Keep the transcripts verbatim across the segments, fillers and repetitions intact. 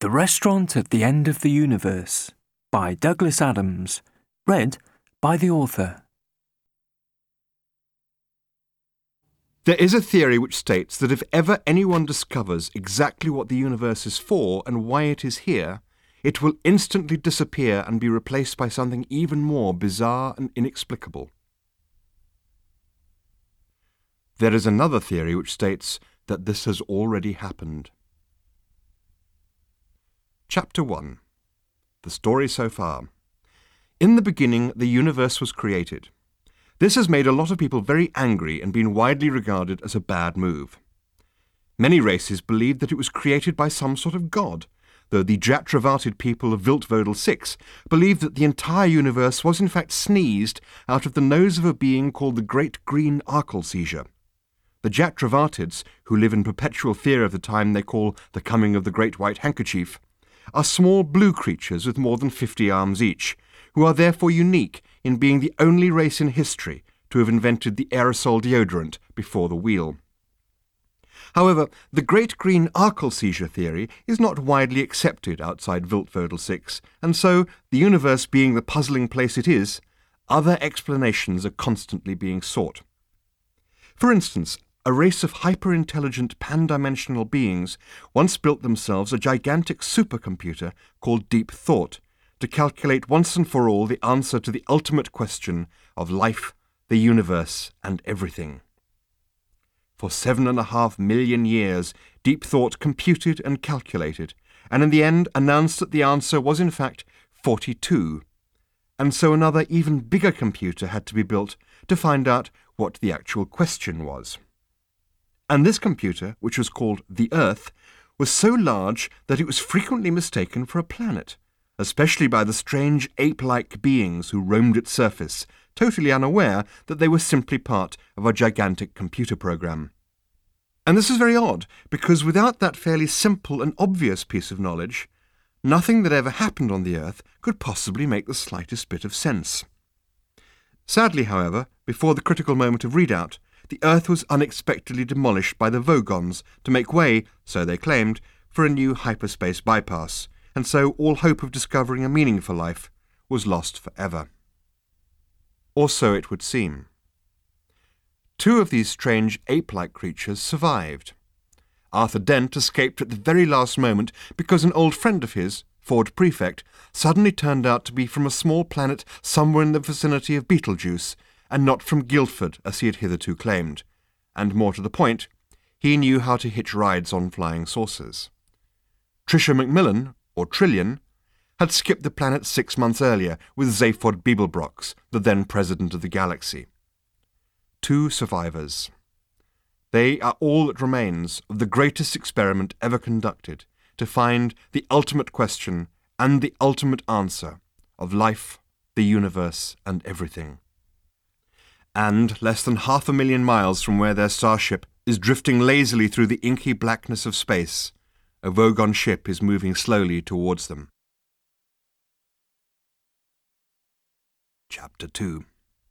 The Restaurant at the End of the Universe by Douglas Adams. Read by the author. There is a theory which states that if ever anyone discovers exactly what the universe is for and why it is here, it will instantly disappear and be replaced by something even more bizarre and inexplicable. There is another theory which states that this has already happened. Chapter one. The story so far. In the beginning, the universe was created. This has made a lot of people very angry and been widely regarded as a bad move. Many races believed that it was created by some sort of god, though the Jatravated people of Viltvodel six believed that the entire universe was in fact sneezed out of the nose of a being called the Great Green Arkelseizure. The Jatravatids, who live in perpetual fear of the time they call the coming of the Great White Handkerchief, are small blue creatures with more than fifty arms each, who are therefore unique in being the only race in history to have invented the aerosol deodorant before the wheel. However, the Great Green Arkelseizure theory is not widely accepted outside Viltvodel six, and so, the universe being the puzzling place it is, other explanations are constantly being sought. For instance, a race of hyper-intelligent pan-dimensional beings once built themselves a gigantic supercomputer called Deep Thought to calculate once and for all the answer to the ultimate question of life, the universe, and everything. For seven and a half million years, Deep Thought computed and calculated, and in the end announced that the answer was in fact forty-two. And so another even bigger computer had to be built to find out what the actual question was. And this computer, which was called the Earth, was so large that it was frequently mistaken for a planet, especially by the strange ape-like beings who roamed its surface, totally unaware that they were simply part of a gigantic computer program. And this is very odd, because without that fairly simple and obvious piece of knowledge, nothing that ever happened on the Earth could possibly make the slightest bit of sense. Sadly, however, before the critical moment of readout, the Earth was unexpectedly demolished by the Vogons to make way, so they claimed, for a new hyperspace bypass, and so all hope of discovering a meaning for life was lost forever. Or so it would seem. Two of these strange ape-like creatures survived. Arthur Dent escaped at the very last moment because an old friend of his, Ford Prefect, suddenly turned out to be from a small planet somewhere in the vicinity of Betelgeuse, and not from Guildford as he had hitherto claimed. And more to the point, he knew how to hitch rides on flying saucers. Tricia Macmillan, or Trillian, had skipped the planet six months earlier with Zaphod Beeblebrox, the then president of the galaxy. Two survivors. They are all that remains of the greatest experiment ever conducted to find the ultimate question and the ultimate answer of life, the universe, and everything. And less than half a million miles from where their starship is drifting lazily through the inky blackness of space, a Vogon ship is moving slowly towards them. Chapter two.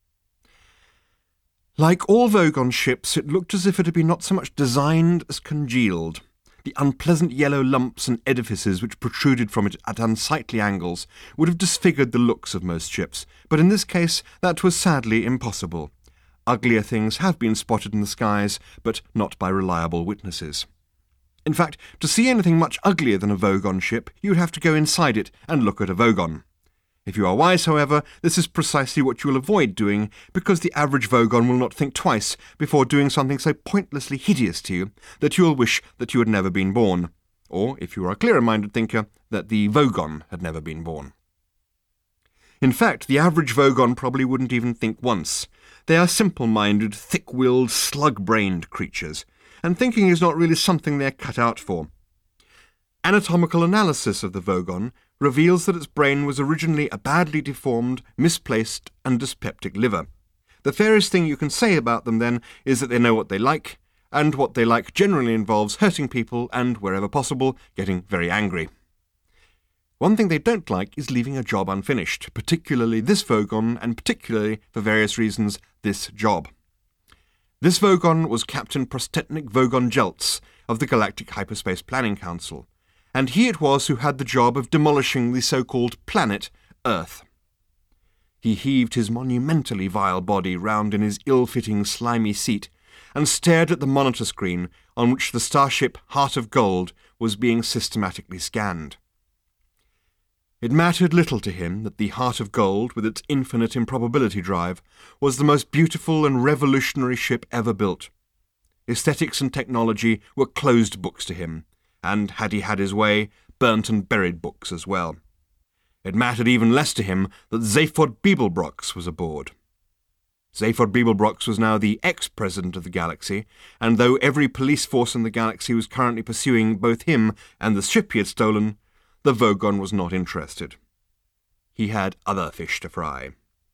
Like all Vogon ships, it looked as if it had been not so much designed as congealed. The unpleasant yellow lumps and edifices which protruded from it at unsightly angles would have disfigured the looks of most ships, but in this case that was sadly impossible. Uglier things have been spotted in the skies, but not by reliable witnesses. In fact, to see anything much uglier than a Vogon ship, you would have to go inside it and look at a Vogon. If you are wise, however, this is precisely what you will avoid doing, because the average Vogon will not think twice before doing something so pointlessly hideous to you that you will wish that you had never been born, or, if you are a clearer-minded thinker, that the Vogon had never been born. In fact, the average Vogon probably wouldn't even think once. They are simple-minded, thick-willed, slug-brained creatures, and thinking is not really something they are cut out for. Anatomical analysis of the Vogon reveals that its brain was originally a badly deformed, misplaced, and dyspeptic liver. The fairest thing you can say about them, then, is that they know what they like, and what they like generally involves hurting people and, wherever possible, getting very angry. One thing they don't like is leaving a job unfinished, particularly this Vogon, and particularly, for various reasons, this job. This Vogon was Captain Prostetnik Vogon Jeltz of the Galactic Hyperspace Planning Council, and he it was who had the job of demolishing the so-called planet Earth. He heaved his monumentally vile body round in his ill-fitting slimy seat and stared at the monitor screen on which the starship Heart of Gold was being systematically scanned. It mattered little to him that the Heart of Gold, with its infinite improbability drive, was the most beautiful and revolutionary ship ever built. Aesthetics and technology were closed books to him, and, had he had his way, burnt and buried books as well. It mattered even less to him that Zaphod Beeblebrox was aboard. Zaphod Beeblebrox was now the ex-president of the galaxy, and though every police force in the galaxy was currently pursuing both him and the ship he had stolen, the Vogon was not interested. He had other fish to fry.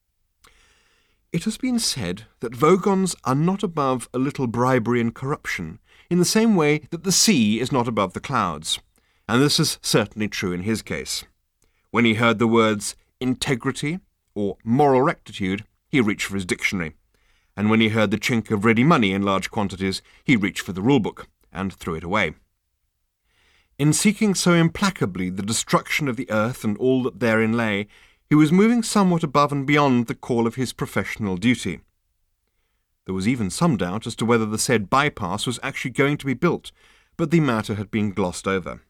It has been said that Vogons are not above a little bribery and corruption, in the same way that the sea is not above the clouds, and this is certainly true in his case. When he heard the words integrity or moral rectitude, he reached for his dictionary, and when he heard the chink of ready money in large quantities, he reached for the rulebook and threw it away. In seeking so implacably the destruction of the earth and all that therein lay, he was moving somewhat above and beyond the call of his professional duty. There was even some doubt as to whether the said bypass was actually going to be built, but the matter had been glossed over.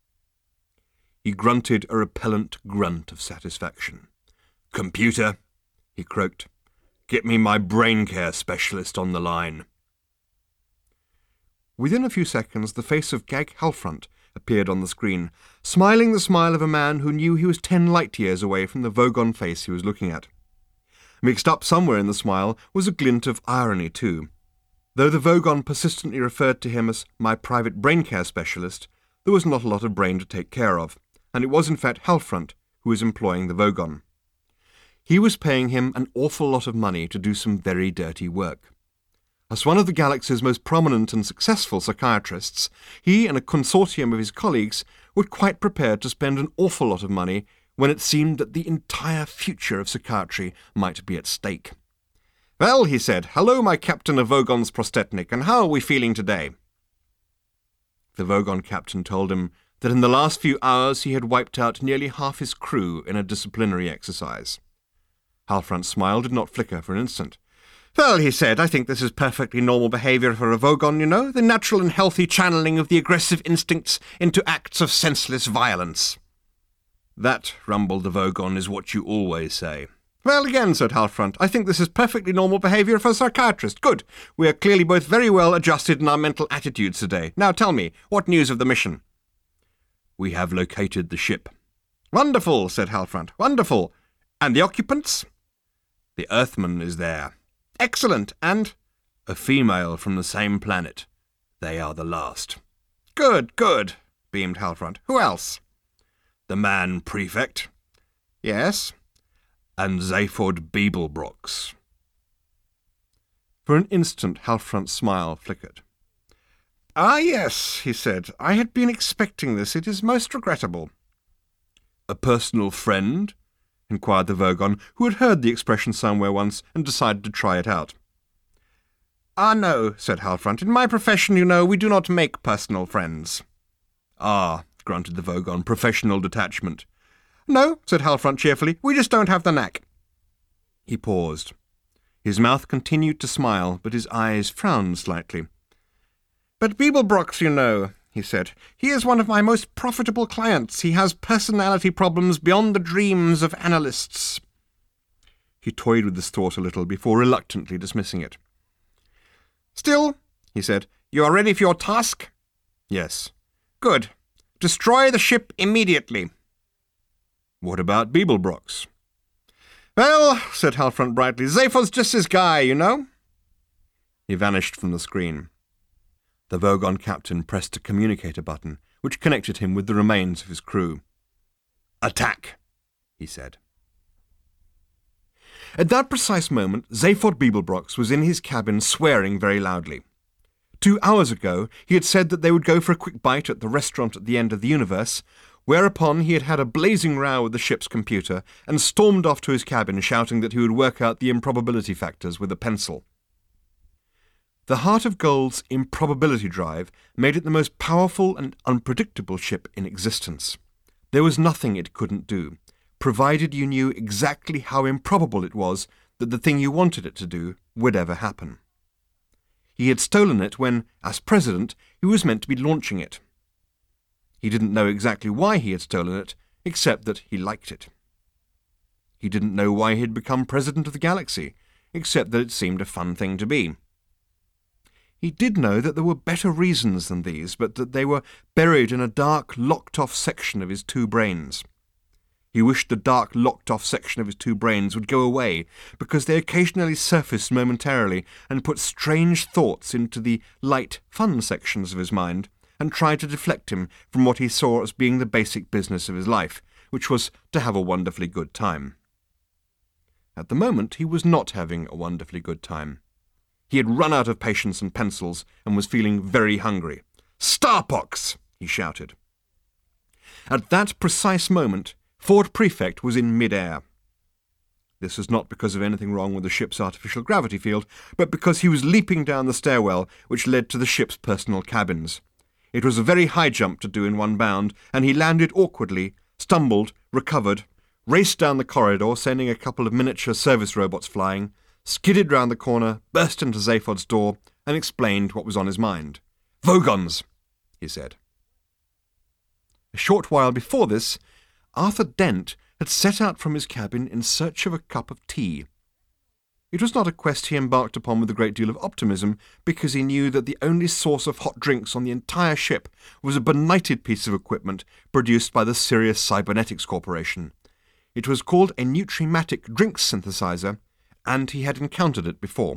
He grunted a repellent grunt of satisfaction. "Computer," he croaked, "get me my brain care specialist on the line." Within a few seconds the face of Gag Halfront appeared on the screen, smiling the smile of a man who knew he was ten light-years away from the Vogon face he was looking at. Mixed up somewhere in the smile was a glint of irony too. Though the Vogon persistently referred to him as my private brain care specialist, there was not a lot of brain to take care of, and it was in fact Halfront who was employing the Vogon. He was paying him an awful lot of money to do some very dirty work. As one of the galaxy's most prominent and successful psychiatrists, he and a consortium of his colleagues were quite prepared to spend an awful lot of money when it seemed that the entire future of psychiatry might be at stake. "Well," he said, "hello, my captain of Vogon's Prostetnik, and how are we feeling today?" The Vogon captain told him that in the last few hours he had wiped out nearly half his crew in a disciplinary exercise. Halfrant's smile did not flicker for an instant. "Well," he said, "I think this is perfectly normal behaviour for a Vogon, you know, the natural and healthy channeling of the aggressive instincts into acts of senseless violence." "That," rumbled the Vogon, "is what you always say." "Well, again," said Halfront, "I think this is perfectly normal behaviour for a psychiatrist. Good. We are clearly both very well adjusted in our mental attitudes today. Now tell me, what news of the mission?" "We have located the ship." "Wonderful," said Halfront. "Wonderful. And the occupants?" "The Earthman is there." "Excellent. And?" "A female from the same planet. They are the last." "Good, good," beamed Halfront. "Who else?" "The man prefect." "Yes." "And Zaphod Beeblebrox." For an instant Halfront's smile flickered. "Ah, yes," he said. "I had been expecting this. It is most regrettable." "A personal friend?" inquired the Vogon, who had heard the expression somewhere once and decided to try it out. "Ah, no," said Halfront. "In my profession, you know, we do not make personal friends." "Ah," grunted the Vogon, "professional detachment." "No," said Halfront cheerfully. "We just don't have the knack." He paused. His mouth continued to smile, but his eyes frowned slightly. "But Beeblebrox, you know," he said. "He is one of my most profitable clients. He has personality problems beyond the dreams of analysts." He toyed with this thought a little before reluctantly dismissing it. "Still," he said, "you are ready for your task?" "Yes." "Good. Destroy the ship immediately." "What about Beeblebrox?" "Well," said Halfront brightly, "Zaphod's just his guy, you know." He vanished from the screen. The Vogon captain pressed a communicator button, which connected him with the remains of his crew. "Attack," he said. At that precise moment, Zaphod Beeblebrox was in his cabin swearing very loudly. Two hours ago, he had said that they would go for a quick bite at the restaurant at the end of the universe, whereupon he had had a blazing row with the ship's computer and stormed off to his cabin shouting that he would work out the improbability factors with a pencil. The Heart of Gold's improbability drive made it the most powerful and unpredictable ship in existence. There was nothing it couldn't do, provided you knew exactly how improbable it was that the thing you wanted it to do would ever happen. He had stolen it when, as president, he was meant to be launching it. He didn't know exactly why he had stolen it, except that he liked it. He didn't know why he had become president of the galaxy, except that it seemed a fun thing to be. He did know that there were better reasons than these, but that they were buried in a dark, locked-off section of his two brains. He wished the dark, locked-off section of his two brains would go away, because they occasionally surfaced momentarily and put strange thoughts into the light, fun sections of his mind, and tried to deflect him from what he saw as being the basic business of his life, which was to have a wonderfully good time. At the moment, he was not having a wonderfully good time. He had run out of patience and pencils and was feeling very hungry. "Starpox!" he shouted. At that precise moment, Ford Prefect was in mid-air. This was not because of anything wrong with the ship's artificial gravity field, but because he was leaping down the stairwell which led to the ship's personal cabins. It was a very high jump to do in one bound, and he landed awkwardly, stumbled, recovered, raced down the corridor, sending a couple of miniature service robots flying, skidded round the corner, burst into Zaphod's door, and explained what was on his mind. "Vogons," he said. A short while before this, Arthur Dent had set out from his cabin in search of a cup of tea. It was not a quest he embarked upon with a great deal of optimism, because he knew that the only source of hot drinks on the entire ship was a benighted piece of equipment produced by the Sirius Cybernetics Corporation. It was called a Nutrimatic Drinks Synthesizer, and he had encountered it before.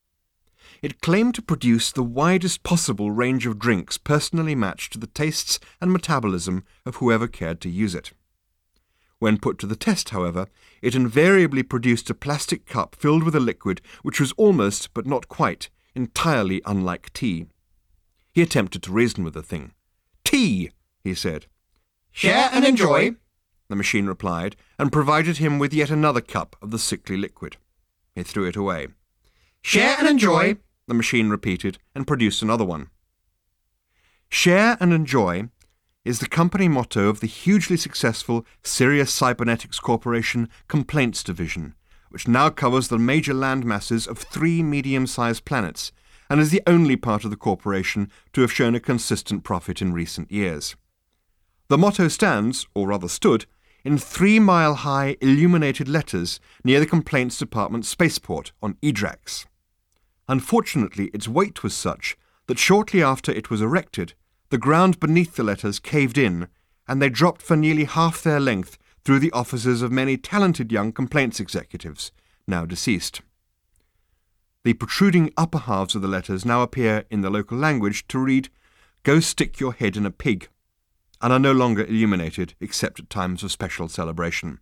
It claimed to produce the widest possible range of drinks personally matched to the tastes and metabolism of whoever cared to use it. When put to the test, however, it invariably produced a plastic cup filled with a liquid which was almost, but not quite, entirely unlike tea. He attempted to reason with the thing. "Tea," he said. "Share and enjoy," the machine replied, and provided him with yet another cup of the sickly liquid. He threw it away. "Share and enjoy," the machine repeated, and produced another one. Share and enjoy is the company motto of the hugely successful Sirius Cybernetics Corporation Complaints Division, which now covers the major land masses of three medium-sized planets, and is the only part of the corporation to have shown a consistent profit in recent years. The motto stands, or rather stood, in three-mile-high illuminated letters near the Complaints Department spaceport on Edrax. Unfortunately, its weight was such that shortly after it was erected, the ground beneath the letters caved in, and they dropped for nearly half their length through the offices of many talented young complaints executives, now deceased. The protruding upper halves of the letters now appear in the local language to read, "Go stick your head in a pig," and are no longer illuminated except at times of special celebration.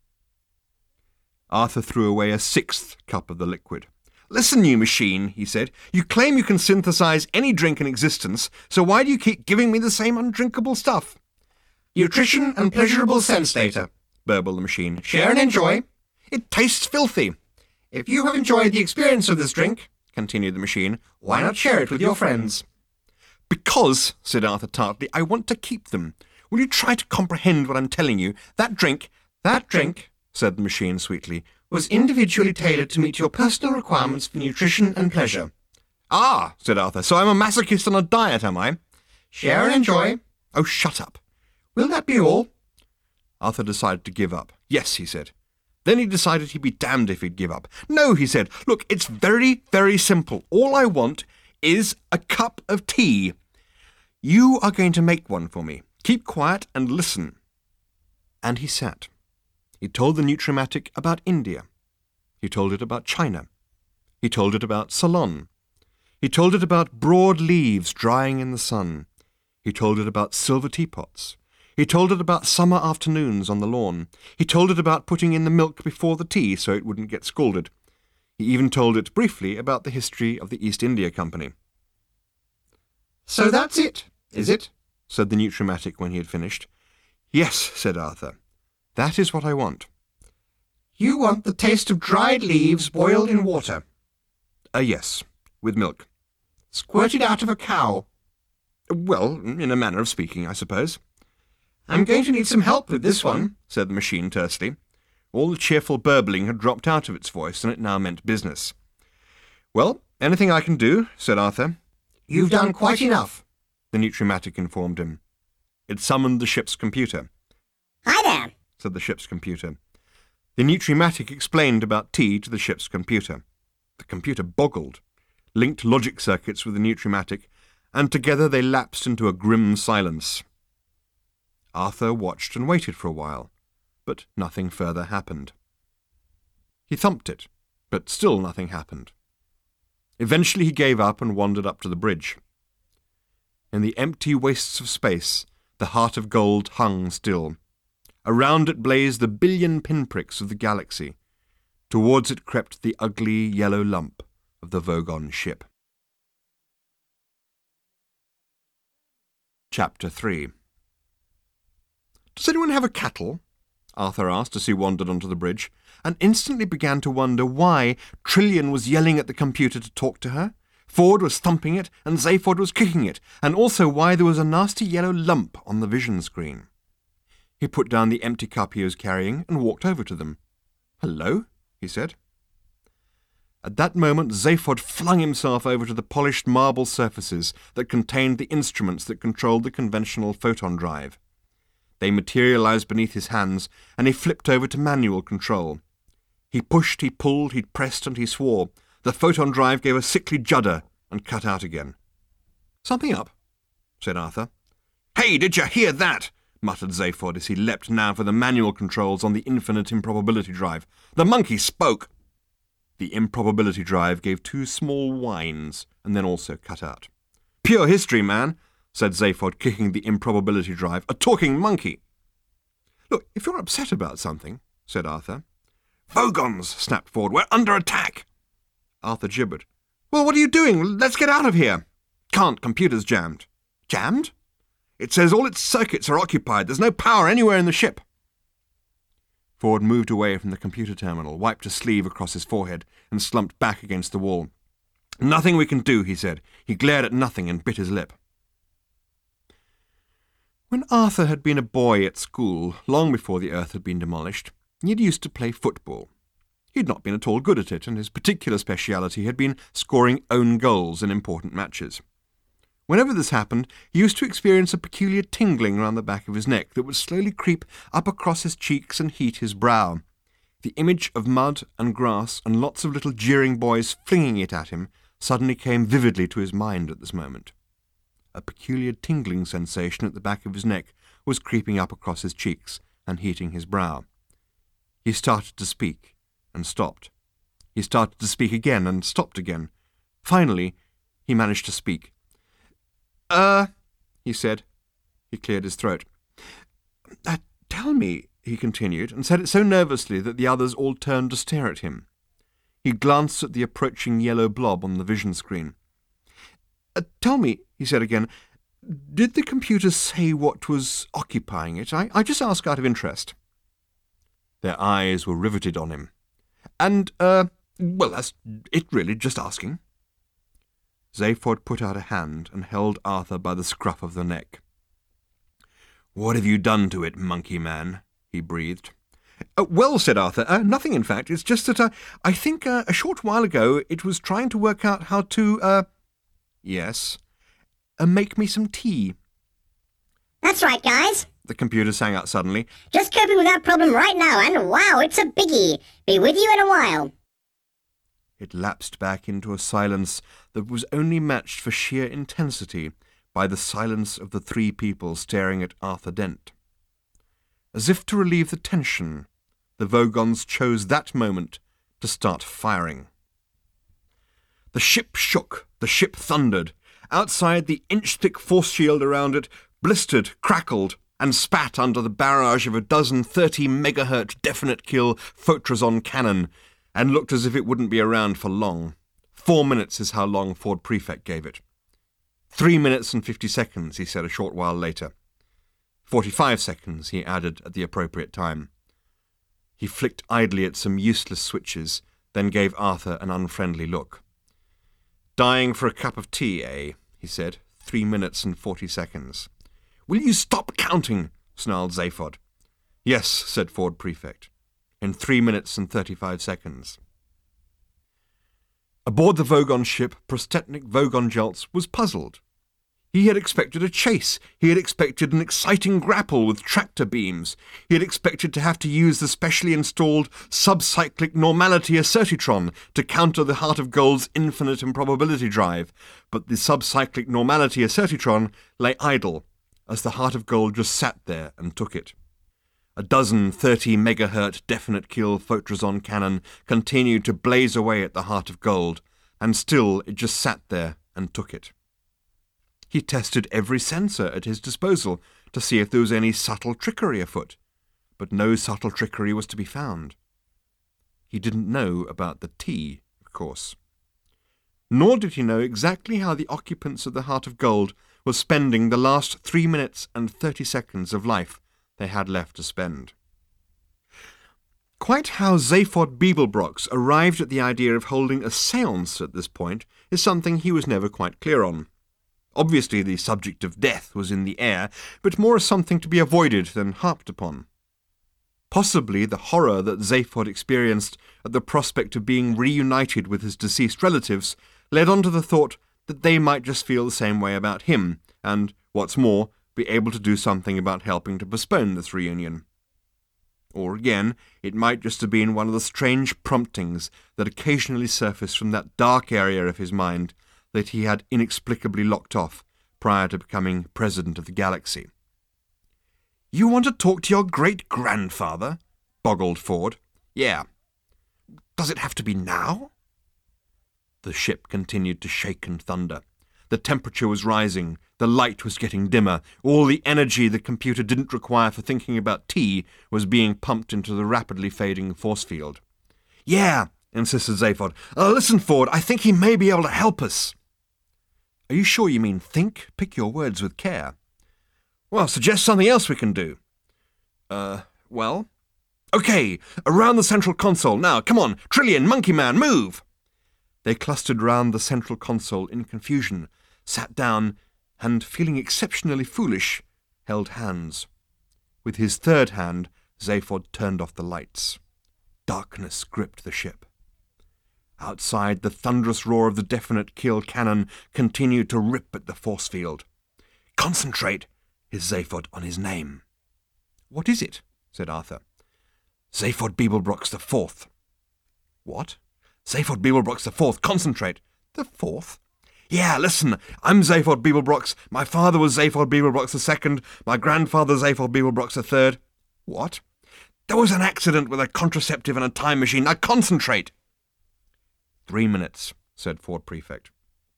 Arthur threw away a sixth cup of the liquid. "Listen, you machine," he said. "You claim you can synthesize any drink in existence, so why do you keep giving me the same undrinkable stuff?" "Nutrition and pleasurable sense data," burbled the machine. "Share and enjoy." "It tastes filthy." "If you have enjoyed the experience of this drink," continued the machine, "why not share it with your friends?" "Because," said Arthur tartly, "I want to keep them. Will you try to comprehend what I'm telling you? That drink—" "That drink," said the machine sweetly, "was individually tailored to meet your personal requirements for nutrition and pleasure." "Ah," said Arthur, "so I'm a masochist on a diet, am I?" "Share and enjoy." "Oh, shut up." "Will that be all?" Arthur decided to give up. "Yes," he said. Then he decided he'd be damned if he'd give up. "No," he said. "Look, it's very, very simple. All I want is a cup of tea. You are going to make one for me. Keep quiet and listen." And he sat. He told the Nutrimatic about India. He told it about China. He told it about Ceylon. He told it about broad leaves drying in the sun. He told it about silver teapots. He told it about summer afternoons on the lawn. He told it about putting in the milk before the tea so it wouldn't get scalded. He even told it briefly about the history of the East India Company. "So that's it, is it?" said the Nutrimatic when he had finished. "Yes," said Arthur. "That is what I want." "You want the taste of dried leaves boiled in water?" Uh, yes, with milk." Squirted out of a cow. Well, in a manner of speaking, I suppose. I'm going to need some help with this one, said the machine tersely. All the cheerful burbling had dropped out of its voice, and it now meant business. Well, anything I can do, said Arthur. You've done quite enough, the Nutrimatic informed him. It summoned the ship's computer. Hi there, said the ship's computer. The Nutrimatic explained about tea to the ship's computer. The computer boggled, linked logic circuits with the Nutrimatic, and together they lapsed into a grim silence. Arthur watched and waited for a while, but nothing further happened. He thumped it, but still nothing happened. Eventually he gave up and wandered up to the bridge. In the empty wastes of space, the heart of gold hung still. Around it blazed the billion pinpricks of the galaxy. Towards it crept the ugly yellow lump of the Vogon ship. Chapter three. "Does anyone have a cattle?" Arthur asked as he wandered onto the bridge, and instantly began to wonder why Trillian was yelling at the computer to talk to her, Ford was thumping it, and Zaphod was kicking it, and also why there was a nasty yellow lump on the vision screen. He put down the empty cup he was carrying and walked over to them. "Hello," he said. At that moment Zaphod flung himself over to the polished marble surfaces that contained the instruments that controlled the conventional photon drive. They materialized beneath his hands, and he flipped over to manual control. He pushed, he pulled, he pressed, and he swore. The photon drive gave a sickly judder and cut out again. "Something up?" said Arthur. "Hey, did you hear that?" muttered Zaphod as he leapt now for the manual controls on the infinite improbability drive. "The monkey spoke!" The improbability drive gave two small whines and then also cut out. "Pure history, man," said Zaphod, kicking the improbability drive. "A talking monkey." "Look, if you're upset about something," said Arthur. "Vogons," snapped Ford. "We're under attack." Arthur gibbered. "Well, what are you doing? Let's get out of here." "Can't. Computer's jammed." "Jammed?" "It says all its circuits are occupied. There's no power anywhere in the ship." Ford moved away from the computer terminal, wiped a sleeve across his forehead, and slumped back against the wall. "Nothing we can do," he said. He glared at nothing and bit his lip. When Arthur had been a boy at school, long before the Earth had been demolished, he had used to play football. He had not been at all good at it, and his particular speciality had been scoring own goals in important matches. Whenever this happened, he used to experience a peculiar tingling round the back of his neck that would slowly creep up across his cheeks and heat his brow. The image of mud and grass and lots of little jeering boys flinging it at him suddenly came vividly to his mind at this moment. A peculiar tingling sensation at the back of his neck was creeping up across his cheeks and heating his brow. He started to speak and stopped. He started to speak again and stopped again. Finally, he managed to speak. Uh, he said. He cleared his throat. Uh, tell me, he continued, and said it so nervously that the others all turned to stare at him. He glanced at the approaching yellow blob on the vision screen. Uh, tell me, he said again, did the computer say what was occupying it? I, I just ask out of interest. Their eyes were riveted on him. And, uh, well, that's it really, just asking. Zaphod put out a hand and held Arthur by the scruff of the neck. "What have you done to it, monkey man?" he breathed. Uh, well, said Arthur, uh, nothing in fact. It's just that uh, I think uh, a short while ago it was trying to work out how to, uh... Yes? Uh, make me some tea. That's right, guys, the computer sang out suddenly. Just coping with that problem right now, and wow, it's a biggie. Be with you in a while. It lapsed back into a silence that was only matched for sheer intensity by the silence of the three people staring at Arthur Dent. As if to relieve the tension, the Vogons chose that moment to start firing. The ship shook, the ship thundered. Outside, the inch-thick force shield around it blistered, crackled, and spat under the barrage of a dozen thirty megahertz definite-kill Photrazon cannon, and looked as if it wouldn't be around for long. Four minutes is how long Ford Prefect gave it. Three minutes and fifty seconds, he said a short while later. Forty-five seconds, he added at the appropriate time. He flicked idly at some useless switches, then gave Arthur an unfriendly look. Dying for a cup of tea, eh? He said. Three minutes and forty seconds. Will you stop counting? Snarled Zaphod. Yes, said Ford Prefect. In three minutes and thirty-five seconds. Aboard the Vogon ship, Prostetnik Vogon Jeltz was puzzled. He had expected a chase. He had expected an exciting grapple with tractor beams. He had expected to have to use the specially installed subcyclic normality Assertitron to counter the Heart of Gold's infinite improbability drive. But the subcyclic normality Assertitron lay idle, as the Heart of Gold just sat there and took it. A dozen thirty megahertz definite kill Photrazon cannon continued to blaze away at the Heart of Gold, and still it just sat there and took it. He tested every sensor at his disposal to see if there was any subtle trickery afoot, but no subtle trickery was to be found. He didn't know about the tea, of course. Nor did he know exactly how the occupants of the Heart of Gold were spending the last three minutes and thirty seconds of life they had left to spend. Quite how Zaphod Beeblebrox arrived at the idea of holding a séance at this point is something he was never quite clear on. Obviously the subject of death was in the air, but more as something to be avoided than harped upon. Possibly the horror that Zaphod experienced at the prospect of being reunited with his deceased relatives led on to the thought that they might just feel the same way about him, and, what's more, be able to do something about helping to postpone this reunion. Or again, it might just have been one of the strange promptings that occasionally surfaced from that dark area of his mind that he had inexplicably locked off prior to becoming president of the galaxy. You want to talk to your great-grandfather? Boggled Ford. Yeah. Does it have to be now? The ship continued to shake and thunder. The temperature was rising, the light was getting dimmer, all the energy the computer didn't require for thinking about tea was being pumped into the rapidly fading force field. Yeah, insisted Zaphod. Uh, listen, Ford, I think he may be able to help us. Are you sure you mean think? Pick your words with care. Well, suggest something else we can do. Uh, well? Okay, around the central console. Now, come on, Trillian, Monkey Man, move! They clustered round the central console in confusion, sat down, and, feeling exceptionally foolish, held hands. With his third hand, Zaphod turned off the lights. Darkness gripped the ship. Outside, the thunderous roar of the definite kill cannon continued to rip at the force field. Concentrate, hissed Zaphod on his name. What is it? Said Arthur. Zaphod Beeblebrox the Fourth. What? Zaphod Beeblebrox the Fourth, concentrate. The Fourth? Yeah, listen, I'm Zaphod Beeblebrox. My father was Zaphod Beeblebrox the Second. My grandfather Zaphod Beeblebrox the Third. What? There was an accident with a contraceptive and a time machine. Now concentrate. Three minutes, said Ford Prefect.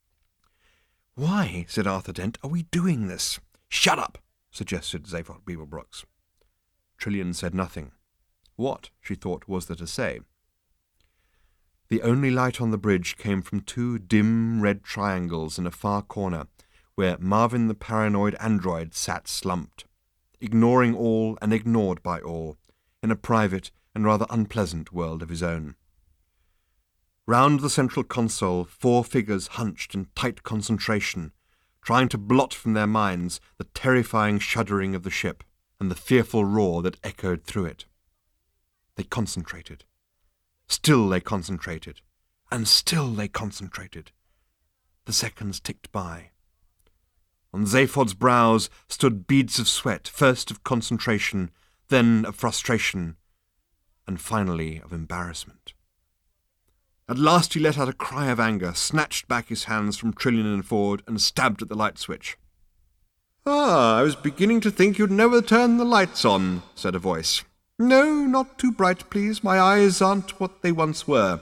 Why, said Arthur Dent, are we doing this? Shut up, suggested Zaphod Beeblebrox. Trillian said nothing. What, she thought, was there to say? The only light on the bridge came from two dim red triangles in a far corner, where Marvin the paranoid android sat slumped, ignoring all and ignored by all, in a private and rather unpleasant world of his own. Round the central console, four figures hunched in tight concentration, trying to blot from their minds the terrifying shuddering of the ship and the fearful roar that echoed through it. They concentrated. Still they concentrated, and still they concentrated. The seconds ticked by. On Zaphod's brows stood beads of sweat, first of concentration, then of frustration, and finally of embarrassment. At last he let out a cry of anger, snatched back his hands from Trillian and Ford, and stabbed at the light switch. Ah, I was beginning to think you'd never turn the lights on, said a voice. No, not too bright, please. My eyes aren't what they once were.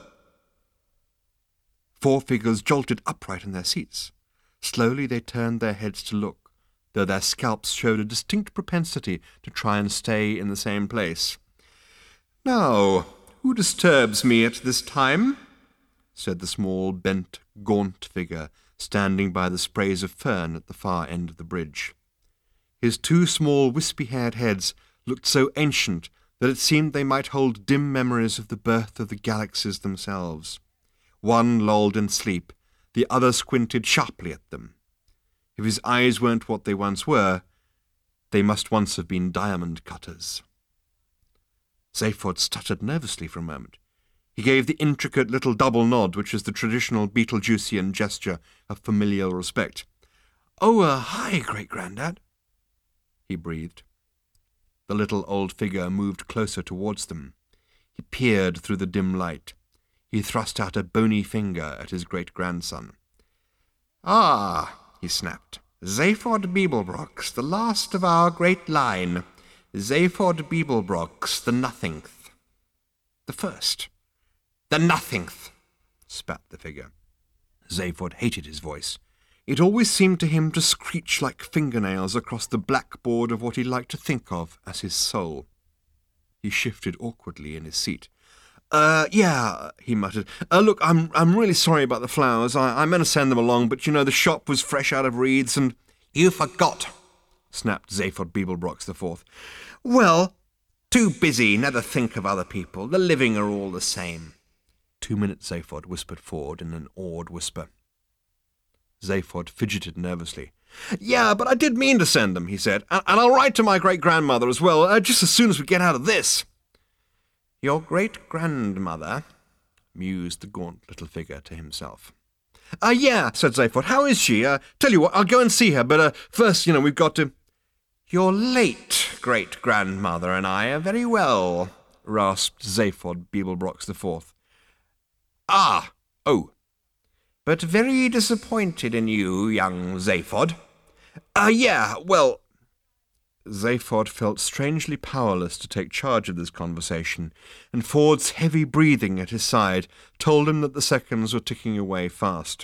Four figures jolted upright in their seats. Slowly they turned their heads to look, though their scalps showed a distinct propensity to try and stay in the same place. Now, who disturbs me at this time? Said the small, bent, gaunt figure, standing by the sprays of fern at the far end of the bridge. His two small, wispy-haired heads looked so ancient that it seemed they might hold dim memories of the birth of the galaxies themselves. One lolled in sleep, The other squinted sharply at them. If his eyes weren't what they once were, they must once have been diamond cutters. Zaphod stuttered nervously for a moment. He gave the intricate little double nod which is the traditional Beetlejuicean gesture of familial respect. "Oh, uh, hi, Great-Grandad," he breathed. The little old figure moved closer towards them. He peered through the dim light. He thrust out a bony finger at his great-grandson. "Ah," he snapped, "Zaphod Beeblebrox, the last of our great line. Zaphod Beeblebrox, the nothingth. The first. The nothingth," spat the figure. Zaphod hated his voice. It always seemed to him to screech like fingernails across the blackboard of what he liked to think of as his soul. He shifted awkwardly in his seat. Uh, yeah, he muttered. Uh, look, I'm I'm really sorry about the flowers. I, I meant to send them along, but, you know, the shop was fresh out of reeds and... "You forgot," snapped Zaphod Beeblebrox the fourth. "Well, too busy, never think of other people. The living are all the same." Two minutes, Zaphod whispered Ford in an awed whisper. Zaphod fidgeted nervously. "Yeah, but I did mean to send them," he said, "and, and I'll write to my great-grandmother as well, uh, just as soon as we get out of this." "Your great-grandmother," mused the gaunt little figure to himself. Uh, yeah, said Zaphod. "How is she? Uh, tell you what, I'll go and see her, but uh, first, you know, we've got to—" "Your late great-grandmother and I are very well," rasped Zaphod Beeblebrox the fourth. "Ah, oh. "But very disappointed in you, young Zaphod." Uh, yeah, well—" Zaphod felt strangely powerless to take charge of this conversation, and Ford's heavy breathing at his side told him that the seconds were ticking away fast.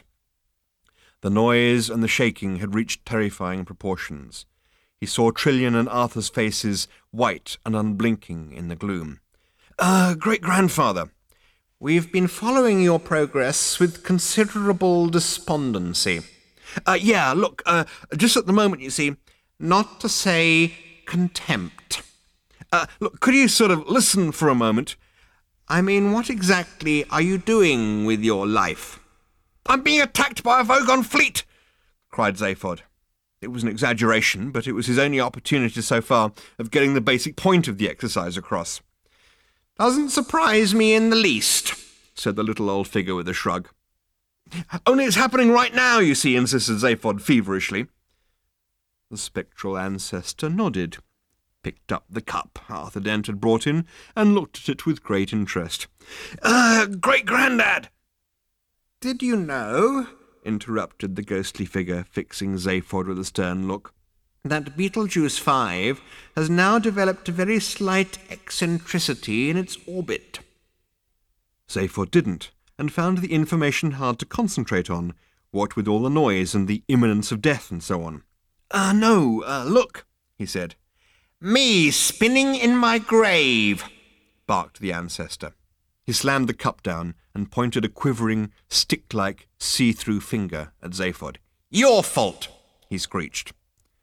The noise and the shaking had reached terrifying proportions. He saw Trillian and Arthur's faces white and unblinking in the gloom. Uh, great-grandfather, "We've been following your progress with considerable despondency." Uh, yeah, look, uh, just at the moment, you see, not to say contempt. Uh, look, could you sort of listen for a moment? I mean, what exactly are you doing with your life?" "I'm being attacked by a Vogon fleet!" cried Zaphod. It was an exaggeration, but it was his only opportunity so far of getting the basic point of the exercise across. "Doesn't surprise me in the least," said the little old figure with a shrug. "Only it's happening right now, you see," insisted Zaphod feverishly. The spectral ancestor nodded, picked up the cup Arthur Dent had brought in, and looked at it with great interest. "Uh, great-grandad!" "Did you know," interrupted the ghostly figure, fixing Zaphod with a stern look, "that Beetlejuice five has now developed a very slight eccentricity in its orbit?" Zaphod didn't, and found the information hard to concentrate on, what with all the noise and the imminence of death and so on. "Ah, uh, no, uh, look," he said. "Me spinning in my grave," barked the ancestor. He slammed the cup down and pointed a quivering, stick-like, see-through finger at Zaphod. "Your fault," he screeched.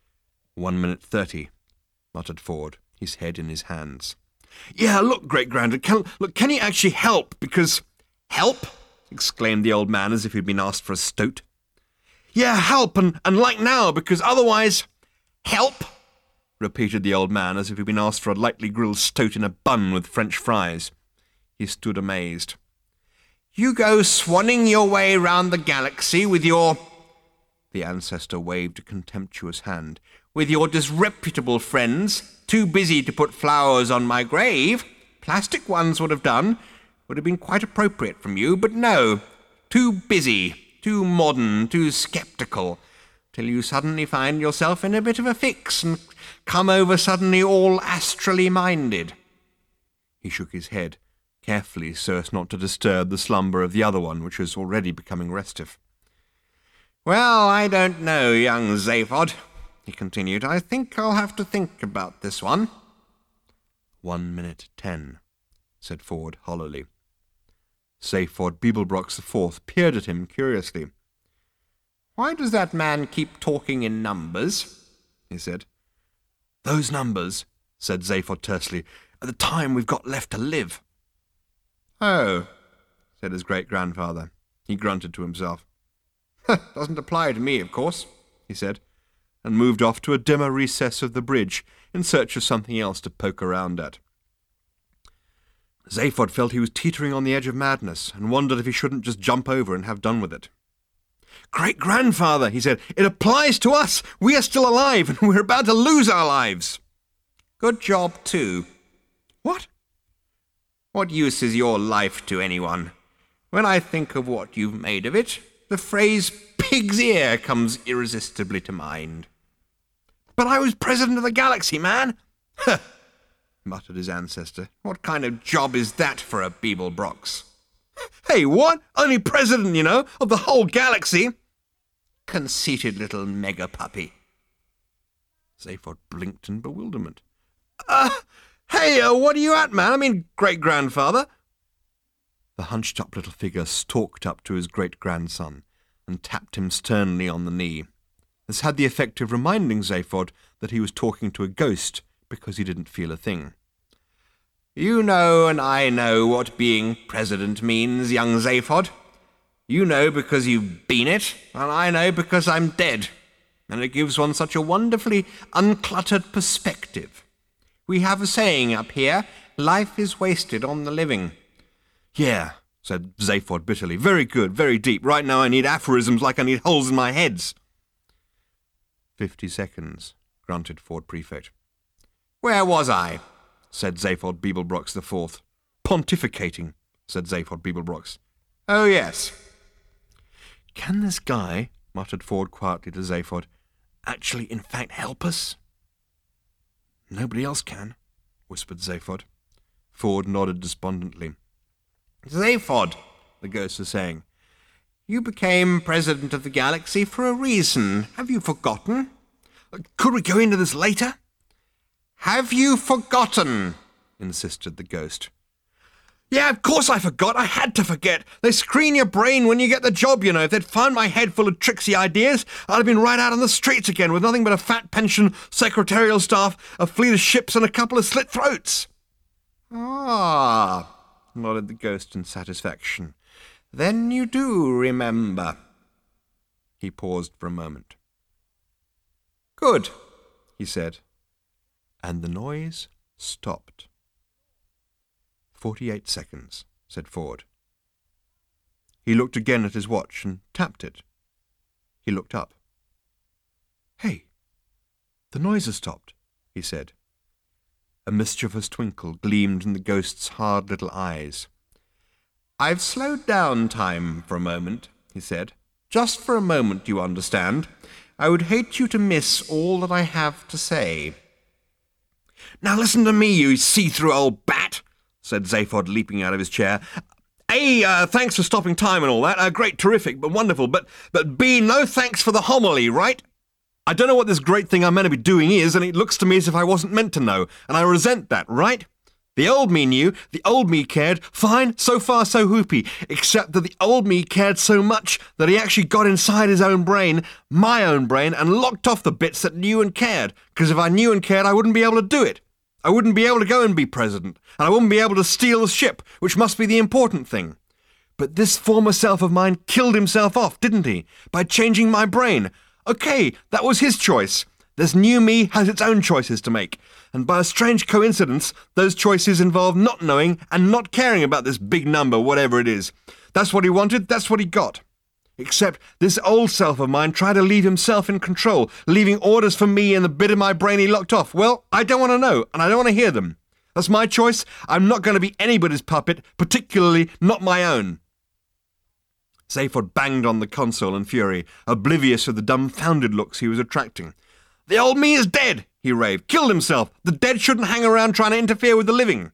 One minute thirty, muttered Ford, his head in his hands. "Yeah, look, great-grandad, can, look, can you actually help, because—" "Help?" exclaimed the old man as if he'd been asked for a stoat. "Yeah, help, and, and like now, because otherwise—" "Help?" repeated the old man as if he'd been asked for a lightly grilled stoat in a bun with French fries. He stood amazed. "You go swanning your way round the galaxy with your—" The ancestor waved a contemptuous hand. "With your disreputable friends, too busy to put flowers on my grave. Plastic ones would have done. Would have been quite appropriate from you, but no. Too busy, too modern, too sceptical, till you suddenly find yourself in a bit of a fix and come over suddenly all astrally minded." He shook his head, carefully so as not to disturb the slumber of the other one, which was already becoming restive. "Well, I don't know, young Zaphod," he continued. "I think I'll have to think about this one." One minute ten, said Ford hollowly. Zaphod Beeblebrox the fourth peered at him curiously. "Why does that man keep talking in numbers?" he said. "Those numbers," said Zaphod tersely, "are the time we've got left to live." "Oh," said his great-grandfather. He grunted to himself. Doesn't apply to me, of course, he said, and moved off to a dimmer recess of the bridge in search of something else to poke around at. Zaphod felt he was teetering on the edge of madness and wondered if he shouldn't just jump over and have done with it. "Great-grandfather," he said, "it applies to us. We are still alive, and we're about to lose our lives." Good job, too. What? What use is your life to anyone? When I think of what you've made of it, the phrase pig's ear comes irresistibly to mind. "But I was president of the galaxy, man!" "Huh," muttered his ancestor. "What kind of job is that for a Beeblebrox?" "Hey, what? Only president, you know, of the whole galaxy." Conceited little mega-puppy. Zaphod blinked in bewilderment. Uh, hey, uh, what are you at, man? I mean, great-grandfather." The hunched-up little figure stalked up to his great-grandson and tapped him sternly on the knee. This had the effect of reminding Zaphod that he was talking to a ghost because he didn't feel a thing. "You know and I know what being president means, young Zaphod. You know because you've been it, and I know because I'm dead, and it gives one such a wonderfully uncluttered perspective. We have a saying up here, life is wasted on the living." "Yeah," said Zaphod bitterly. "Very good, very deep. Right now I need aphorisms like I need holes in my heads." Fifty seconds, grunted Ford Prefect. "Where was I?" said Zaphod Beeblebrox the Fourth. "Pontificating," said Zaphod Beeblebrox. "Oh, yes." "Can this guy," muttered Ford quietly to Zaphod, "actually in fact help us?" "Nobody else can," whispered Zaphod. Ford nodded despondently. "Zaphod," the ghost was saying, "you became president of the galaxy for a reason. Have you forgotten?" "Could we go into this later?" "Have you forgotten?" insisted the ghost. "Yeah, of course I forgot. I had to forget. They screen your brain when you get the job, you know. If they'd found my head full of tricksy ideas, I'd have been right out on the streets again with nothing but a fat pension, secretarial staff, a fleet of ships, and a couple of slit throats." "Ah," nodded the ghost in satisfaction. "Then you do remember." He paused for a moment. "Good," he said, and the noise stopped. Forty-eight seconds, said Ford. He looked again at his watch and tapped it. He looked up. "Hey, the noise has stopped," he said. A mischievous twinkle gleamed in the ghost's hard little eyes. "I've slowed down time for a moment," he said. "Just for a moment, you understand. I would hate you to miss all that I have to say." "Now listen to me, you see-through old bat," said Zaphod, leaping out of his chair. A, uh, thanks for stopping time and all that. Uh, great, terrific, but wonderful. But, but B, no thanks for the homily, right? I don't know what this great thing I'm meant to be doing is, and it looks to me as if I wasn't meant to know, and I resent that, right? The old me knew, the old me cared, fine, so far so whoopee, except that the old me cared so much that he actually got inside his own brain, my own brain, and locked off the bits that knew and cared, because if I knew and cared, I wouldn't be able to do it. I wouldn't be able to go and be president, and I wouldn't be able to steal the ship, which must be the important thing. But this former self of mine killed himself off, didn't he? By changing my brain. Okay, that was his choice. This new me has its own choices to make, and by a strange coincidence, those choices involve not knowing and not caring about this big number, whatever it is. That's what he wanted, that's what he got. Except this old self of mine tried to leave himself in control, leaving orders for me and the bit of my brain he locked off. Well, I don't want to know, and I don't want to hear them. That's my choice. I'm not going to be anybody's puppet, particularly not my own. Zaphod banged on the console in fury, oblivious of the dumbfounded looks he was attracting. The old me is dead, he raved. Killed himself. The dead shouldn't hang around trying to interfere with the living.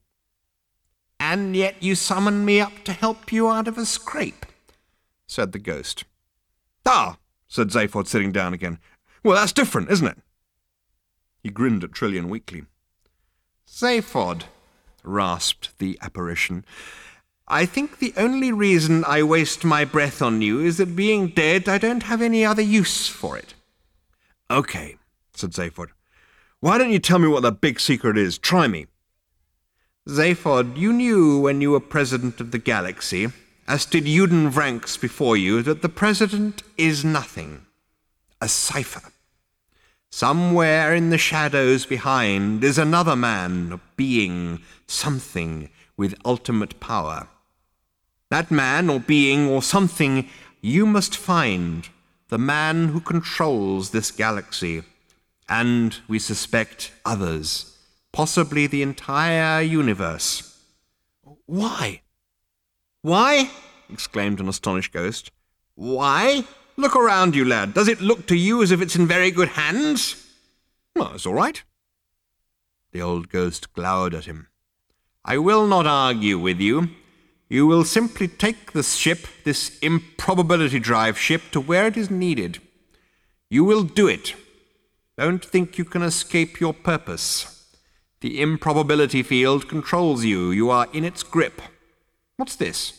And yet you summoned me up to help you out of a scrape, said the ghost. Ah, said Zaphod, sitting down again. Well, that's different, isn't it? He grinned at Trillian weakly. Zaphod, rasped the apparition, I think the only reason I waste my breath on you is that being dead, I don't have any other use for it. Okay, said Zaphod. Why don't you tell me what that big secret is? Try me. Zaphod, you knew when you were president of the galaxy, as did Uden Vranks before you, that the President is nothing. A cipher. Somewhere in the shadows behind is another man, a being, something with ultimate power. That man or being or something you must find, the man who controls this galaxy, and, we suspect, others, possibly the entire universe. Why? Why? Exclaimed an astonished ghost. Why? Look around you, lad. Does it look to you as if it's in very good hands? Well, it's all right. The old ghost glowered at him. I will not argue with you. You will simply take this ship, this improbability drive ship, to where it is needed. You will do it. Don't think you can escape your purpose. The improbability field controls you. You are in its grip. What's this?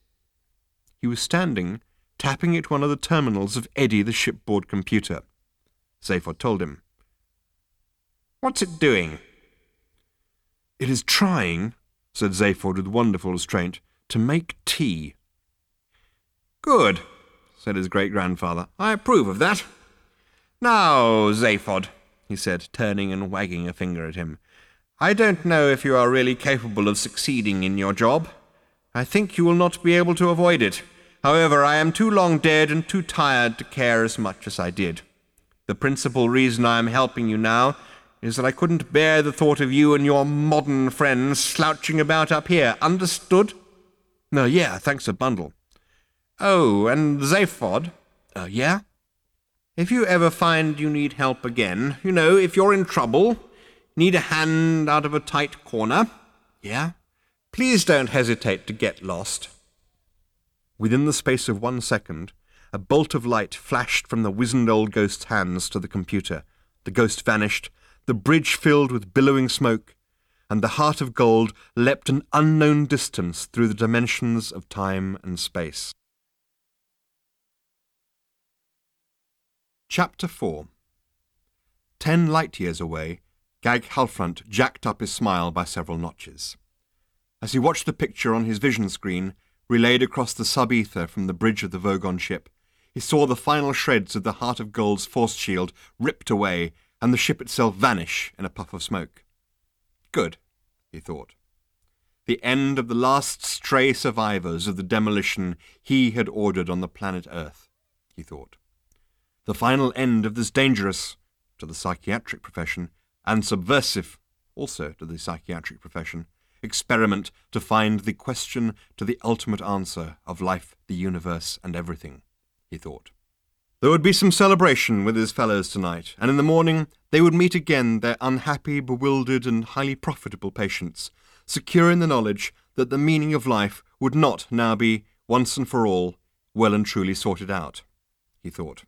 He was standing, tapping at one of the terminals of Eddie the shipboard computer. Zaphod told him. What's it doing? It is trying, said Zaphod with wonderful restraint, to make tea. Good, said his great-grandfather. I approve of that. Now, Zaphod, he said, turning and wagging a finger at him, I don't know if you are really capable of succeeding in your job. I think you will not be able to avoid it. However, I am too long dead and too tired to care as much as I did. The principal reason I am helping you now is that I couldn't bear the thought of you and your modern friends slouching about up here. Understood? No, yeah, thanks a bundle. Oh, and Zaphod? Uh, yeah? If you ever find you need help again, you know, if you're in trouble, need a hand out of a tight corner, yeah? Please don't hesitate to get lost. Within the space of one second, a bolt of light flashed from the wizened old ghost's hands to the computer. The ghost vanished, the bridge filled with billowing smoke, and the heart of gold leapt an unknown distance through the dimensions of time and space. Chapter four. Ten light-years away, Gag Halfront jacked up his smile by several notches. As he watched the picture on his vision screen, relayed across the sub-ether from the bridge of the Vogon ship, he saw the final shreds of the Heart of Gold's force shield ripped away and the ship itself vanish in a puff of smoke. Good, he thought. The end of the last stray survivors of the demolition he had ordered on the planet Earth, he thought. The final end of this dangerous, to the psychiatric profession, and subversive, also to the psychiatric profession, experiment to find the question to the ultimate answer of life, the universe, and everything, he thought. There would be some celebration with his fellows tonight, and in the morning they would meet again their unhappy, bewildered, and highly profitable patients, secure in the knowledge that the meaning of life would not now be, once and for all, well and truly sorted out, he thought.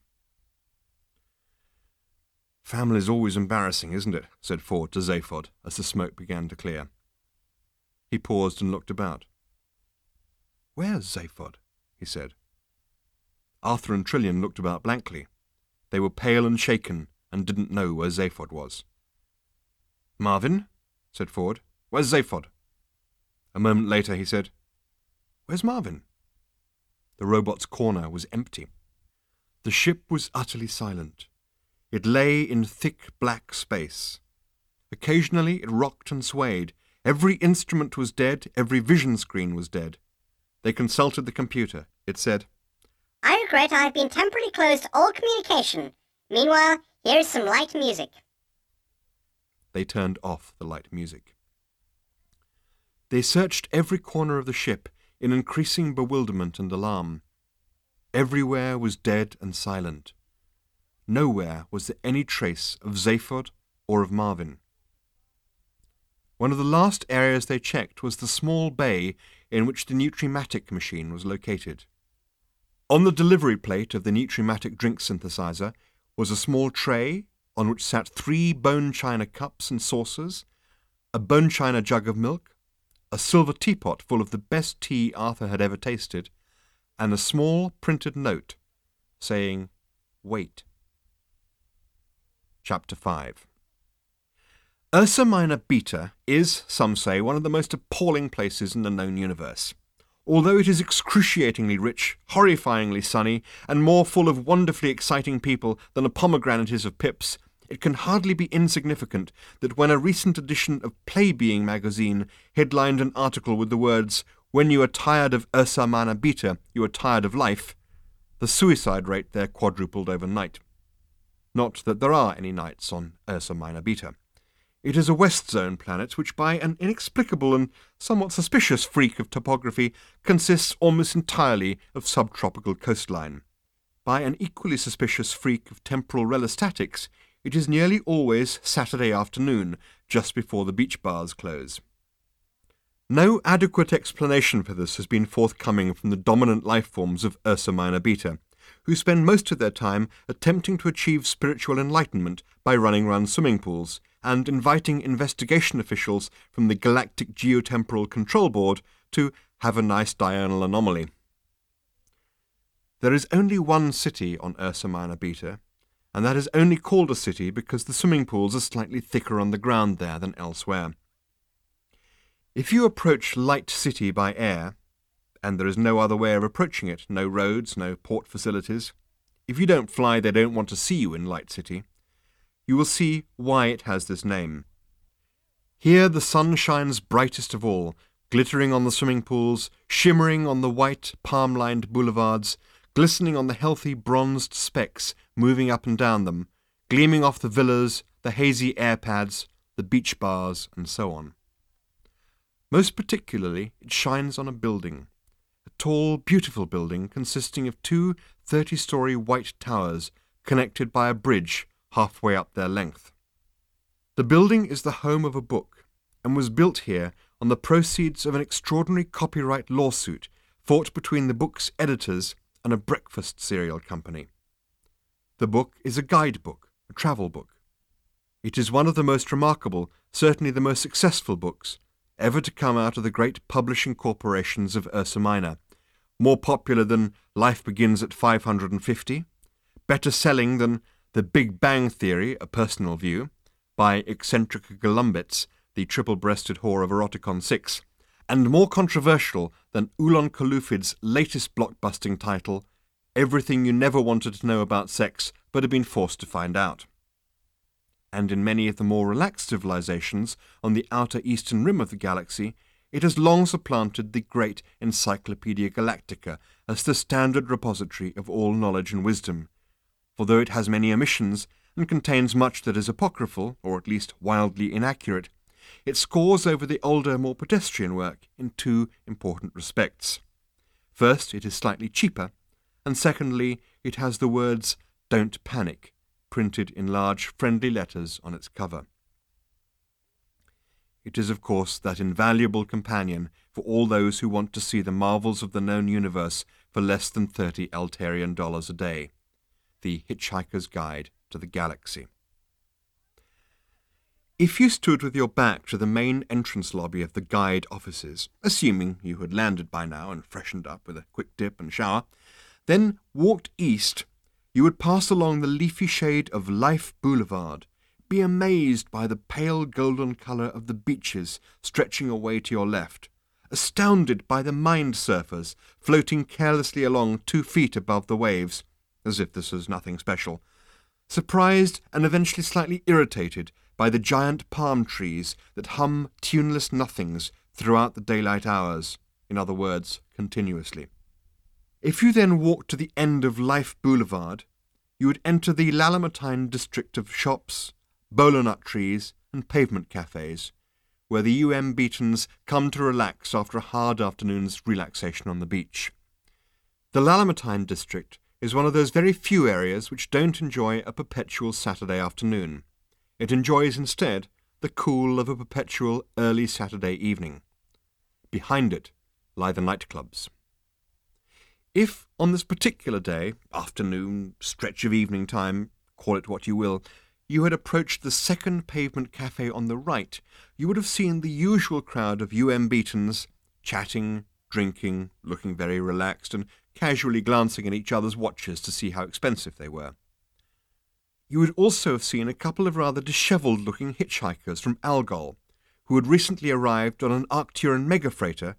Family's always embarrassing, isn't it? Said Ford to Zaphod as the smoke began to clear. He paused and looked about. Where's Zaphod? He said. Arthur and Trillian looked about blankly. They were pale and shaken and didn't know where Zaphod was. Marvin? Said Ford. Where's Zaphod? A moment later he said, Where's Marvin? The robot's corner was empty. The ship was utterly silent. It lay in thick black space. Occasionally it rocked and swayed. Every instrument was dead, every vision screen was dead. They consulted the computer. It said, I regret I have been temporarily closed to all communication. Meanwhile, here is some light music. They turned off the light music. They searched every corner of the ship in increasing bewilderment and alarm. Everywhere was dead and silent. Nowhere was there any trace of Zaphod or of Marvin. One of the last areas they checked was the small bay in which the Nutrimatic machine was located. On the delivery plate of the Nutrimatic drink synthesizer was a small tray on which sat three bone china cups and saucers, a bone china jug of milk, a silver teapot full of the best tea Arthur had ever tasted, and a small printed note saying, Wait. Chapter five. Ursa Minor Beta is, some say, one of the most appalling places in the known universe. Although it is excruciatingly rich, horrifyingly sunny, and more full of wonderfully exciting people than a pomegranate is of pips, it can hardly be insignificant that when a recent edition of Playbeing magazine headlined an article with the words, "When you are tired of Ursa Minor Beta, you are tired of life," the suicide rate there quadrupled overnight. Not that there are any nights on Ursa Minor Beta. It is a West Zone planet which, by an inexplicable and somewhat suspicious freak of topography, consists almost entirely of subtropical coastline. By an equally suspicious freak of temporal relostatics, it is nearly always Saturday afternoon, just before the beach bars close. No adequate explanation for this has been forthcoming from the dominant life forms of Ursa Minor Beta, who spend most of their time attempting to achieve spiritual enlightenment by running round swimming pools, and inviting investigation officials from the Galactic Geotemporal Control Board to have a nice diurnal anomaly. There is only one city on Ursa Minor Beta, and that is only called a city because the swimming pools are slightly thicker on the ground there than elsewhere. If you approach Light City by air, and there is no other way of approaching it, no roads, no port facilities, if you don't fly, they don't want to see you in Light City, you will see why it has this name. Here the sun shines brightest of all, glittering on the swimming pools, shimmering on the white, palm-lined boulevards, glistening on the healthy bronzed specks moving up and down them, gleaming off the villas, the hazy air pads, the beach bars, and so on. Most particularly, it shines on a building, a tall, beautiful building consisting of two thirty-storey white towers connected by a bridge halfway up their length. The building is the home of a book, and was built here on the proceeds of an extraordinary copyright lawsuit fought between the book's editors and a breakfast cereal company. The book is a guidebook, a travel book. It is one of the most remarkable, certainly the most successful books, ever to come out of the great publishing corporations of Ursa Minor, more popular than Life Begins at five hundred fifty, better selling than The Big Bang Theory, A Personal View, by Eccentric Golumbitz, the triple-breasted whore of Eroticon six, and more controversial than Ulon Kalufid's latest blockbusting title, Everything You Never Wanted to Know About Sex But Have Been Forced to Find Out. And in many of the more relaxed civilizations on the outer eastern rim of the galaxy, it has long supplanted the great Encyclopaedia Galactica as the standard repository of all knowledge and wisdom, for though it has many omissions and contains much that is apocryphal, or at least wildly inaccurate, it scores over the older, more pedestrian work in two important respects. First, it is slightly cheaper, and secondly, it has the words "Don't Panic" printed in large, friendly letters on its cover. It is, of course, that invaluable companion for all those who want to see the marvels of the known universe for less than thirty Altarian dollars a day. The Hitchhiker's Guide to the Galaxy. If you stood with your back to the main entrance lobby of the guide offices, assuming you had landed by now and freshened up with a quick dip and shower, then walked east, you would pass along the leafy shade of Life Boulevard, be amazed by the pale golden colour of the beaches stretching away to your left, astounded by the mind surfers floating carelessly along two feet above the waves, as if this was nothing special, surprised and eventually slightly irritated by the giant palm trees that hum tuneless nothings throughout the daylight hours, in other words, continuously. If you then walked to the end of Life Boulevard, you would enter the Lalamatine district of shops, bowler nut trees, and pavement cafes, where the U M Beatons come to relax after a hard afternoon's relaxation on the beach. The Lalamatine district is one of those very few areas which don't enjoy a perpetual Saturday afternoon. It enjoys instead the cool of a perpetual early Saturday evening. Behind it lie the nightclubs. If on this particular day, afternoon, stretch of evening time, call it what you will, you had approached the second pavement cafe on the right, you would have seen the usual crowd of U M Beatons chatting, drinking, looking very relaxed, and casually glancing at each other's watches to see how expensive they were. You would also have seen a couple of rather dishevelled-looking hitchhikers from Algol, who had recently arrived on an Arcturan megafreighter,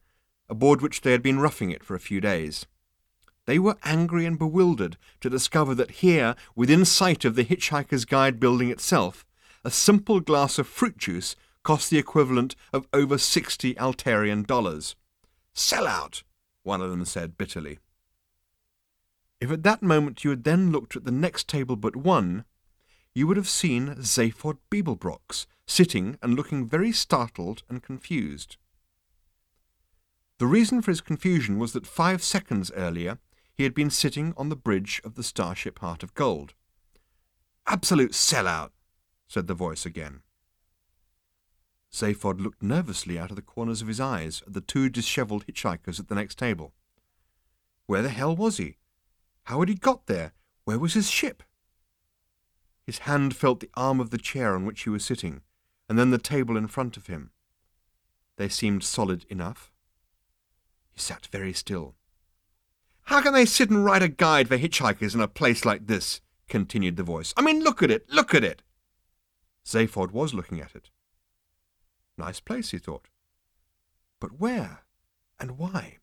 aboard which they had been roughing it for a few days. They were angry and bewildered to discover that here, within sight of the Hitchhiker's Guide building itself, a simple glass of fruit juice cost the equivalent of over sixty Altarian dollars. "Sell out," one of them said bitterly. If at that moment you had then looked at the next table but one, you would have seen Zaphod Beeblebrox sitting and looking very startled and confused. The reason for his confusion was that five seconds earlier he had been sitting on the bridge of the starship Heart of Gold. "Absolute sellout," said the voice again. Zaphod looked nervously out of the corners of his eyes at the two dishevelled hitchhikers at the next table. Where the hell was he? How had he got there? Where was his ship? His hand felt the arm of the chair on which he was sitting, and then the table in front of him. They seemed solid enough. He sat very still. "How can they sit and write a guide for hitchhikers in a place like this?" continued the voice. "I mean, look at it, look at it!" Zaphod was looking at it. Nice place, he thought. But where and why?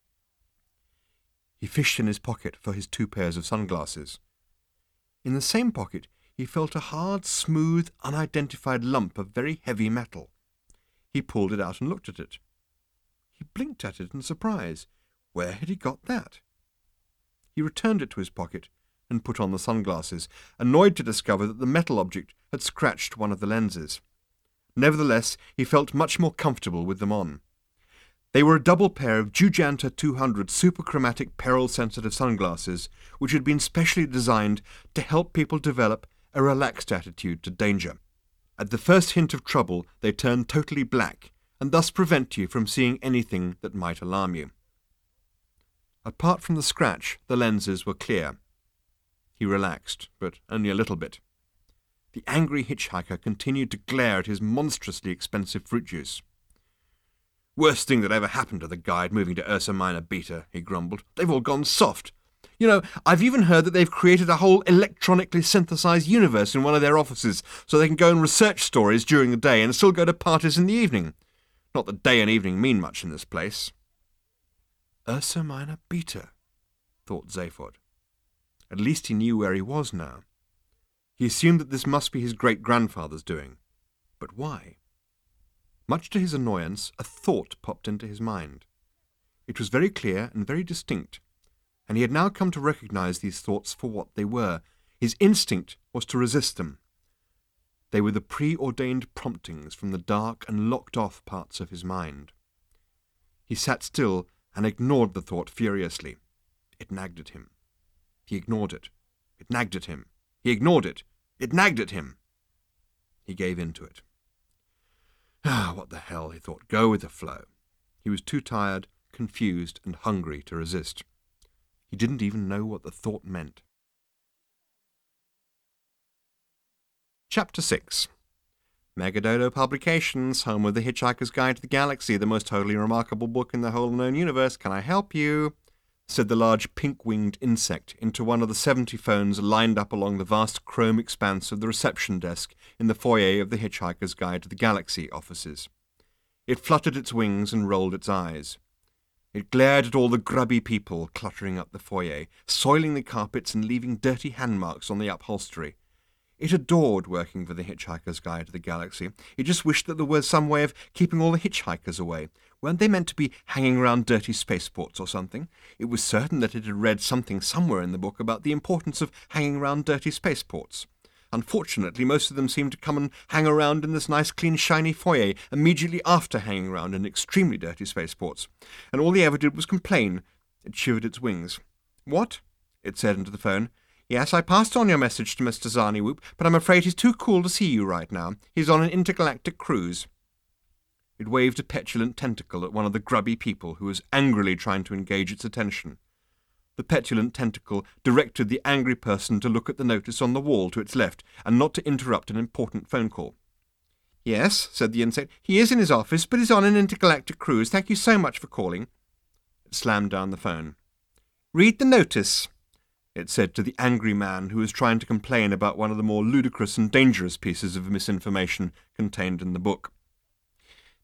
He fished in his pocket for his two pairs of sunglasses. In the same pocket he felt a hard, smooth, unidentified lump of very heavy metal. He pulled it out and looked at it. He blinked at it in surprise. Where had he got that? He returned it to his pocket and put on the sunglasses, annoyed to discover that the metal object had scratched one of the lenses. Nevertheless, he felt much more comfortable with them on. They were a double pair of Jujanta two hundred superchromatic peril-sensitive sunglasses, which had been specially designed to help people develop a relaxed attitude to danger. At the first hint of trouble, they turn totally black, and thus prevent you from seeing anything that might alarm you. Apart from the scratch, the lenses were clear. He relaxed, but only a little bit. The angry hitchhiker continued to glare at his monstrously expensive fruit juice. "Worst thing that ever happened to the Guide moving to Ursa Minor Beta," he grumbled. "They've all gone soft. You know, I've even heard that they've created a whole electronically synthesized universe in one of their offices so they can go and research stories during the day and still go to parties in the evening. Not that day and evening mean much in this place." Ursa Minor Beta, thought Zaphod. At least he knew where he was now. He assumed that this must be his great-grandfather's doing. But why? Much to his annoyance, a thought popped into his mind. It was very clear and very distinct, and he had now come to recognize these thoughts for what they were. His instinct was to resist them. They were the preordained promptings from the dark and locked-off parts of his mind. He sat still and ignored the thought furiously. It nagged at him. He ignored it. It nagged at him. He ignored it. It nagged at him. He gave in to it. Ah, what the hell, he thought. Go with the flow. He was too tired, confused, and hungry to resist. He didn't even know what the thought meant. Chapter six. Megadodo Publications, home of The Hitchhiker's Guide to the Galaxy, the most totally remarkable book in the whole known universe. Can I help you? Said the large pink-winged insect into one of the seventy phones lined up along the vast chrome expanse of the reception desk in the foyer of the Hitchhiker's Guide to the Galaxy offices. It fluttered its wings and rolled its eyes. It glared at all the grubby people cluttering up the foyer, soiling the carpets and leaving dirty hand marks on the upholstery. It adored working for the Hitchhiker's Guide to the Galaxy. It just wished that there was some way of keeping all the hitchhikers away. Weren't they meant to be hanging around dirty spaceports or something? It was certain that it had read something somewhere in the book about the importance of hanging around dirty spaceports. Unfortunately, most of them seemed to come and hang around in this nice, clean, shiny foyer immediately after hanging around in extremely dirty spaceports. And all they ever did was complain. It shivered its wings. "What?" it said into the phone. "Yes, I passed on your message to Mister Zarniwoop, but I'm afraid he's too cool to see you right now. He's on an intergalactic cruise." It waved a petulant tentacle at one of the grubby people who was angrily trying to engage its attention. The petulant tentacle directed the angry person to look at the notice on the wall to its left and not to interrupt an important phone call. "Yes," said the insect, "he is in his office, but he's on an intergalactic cruise. Thank you so much for calling." It slammed down the phone. "Read the notice," it said to the angry man who was trying to complain about one of the more ludicrous and dangerous pieces of misinformation contained in the book.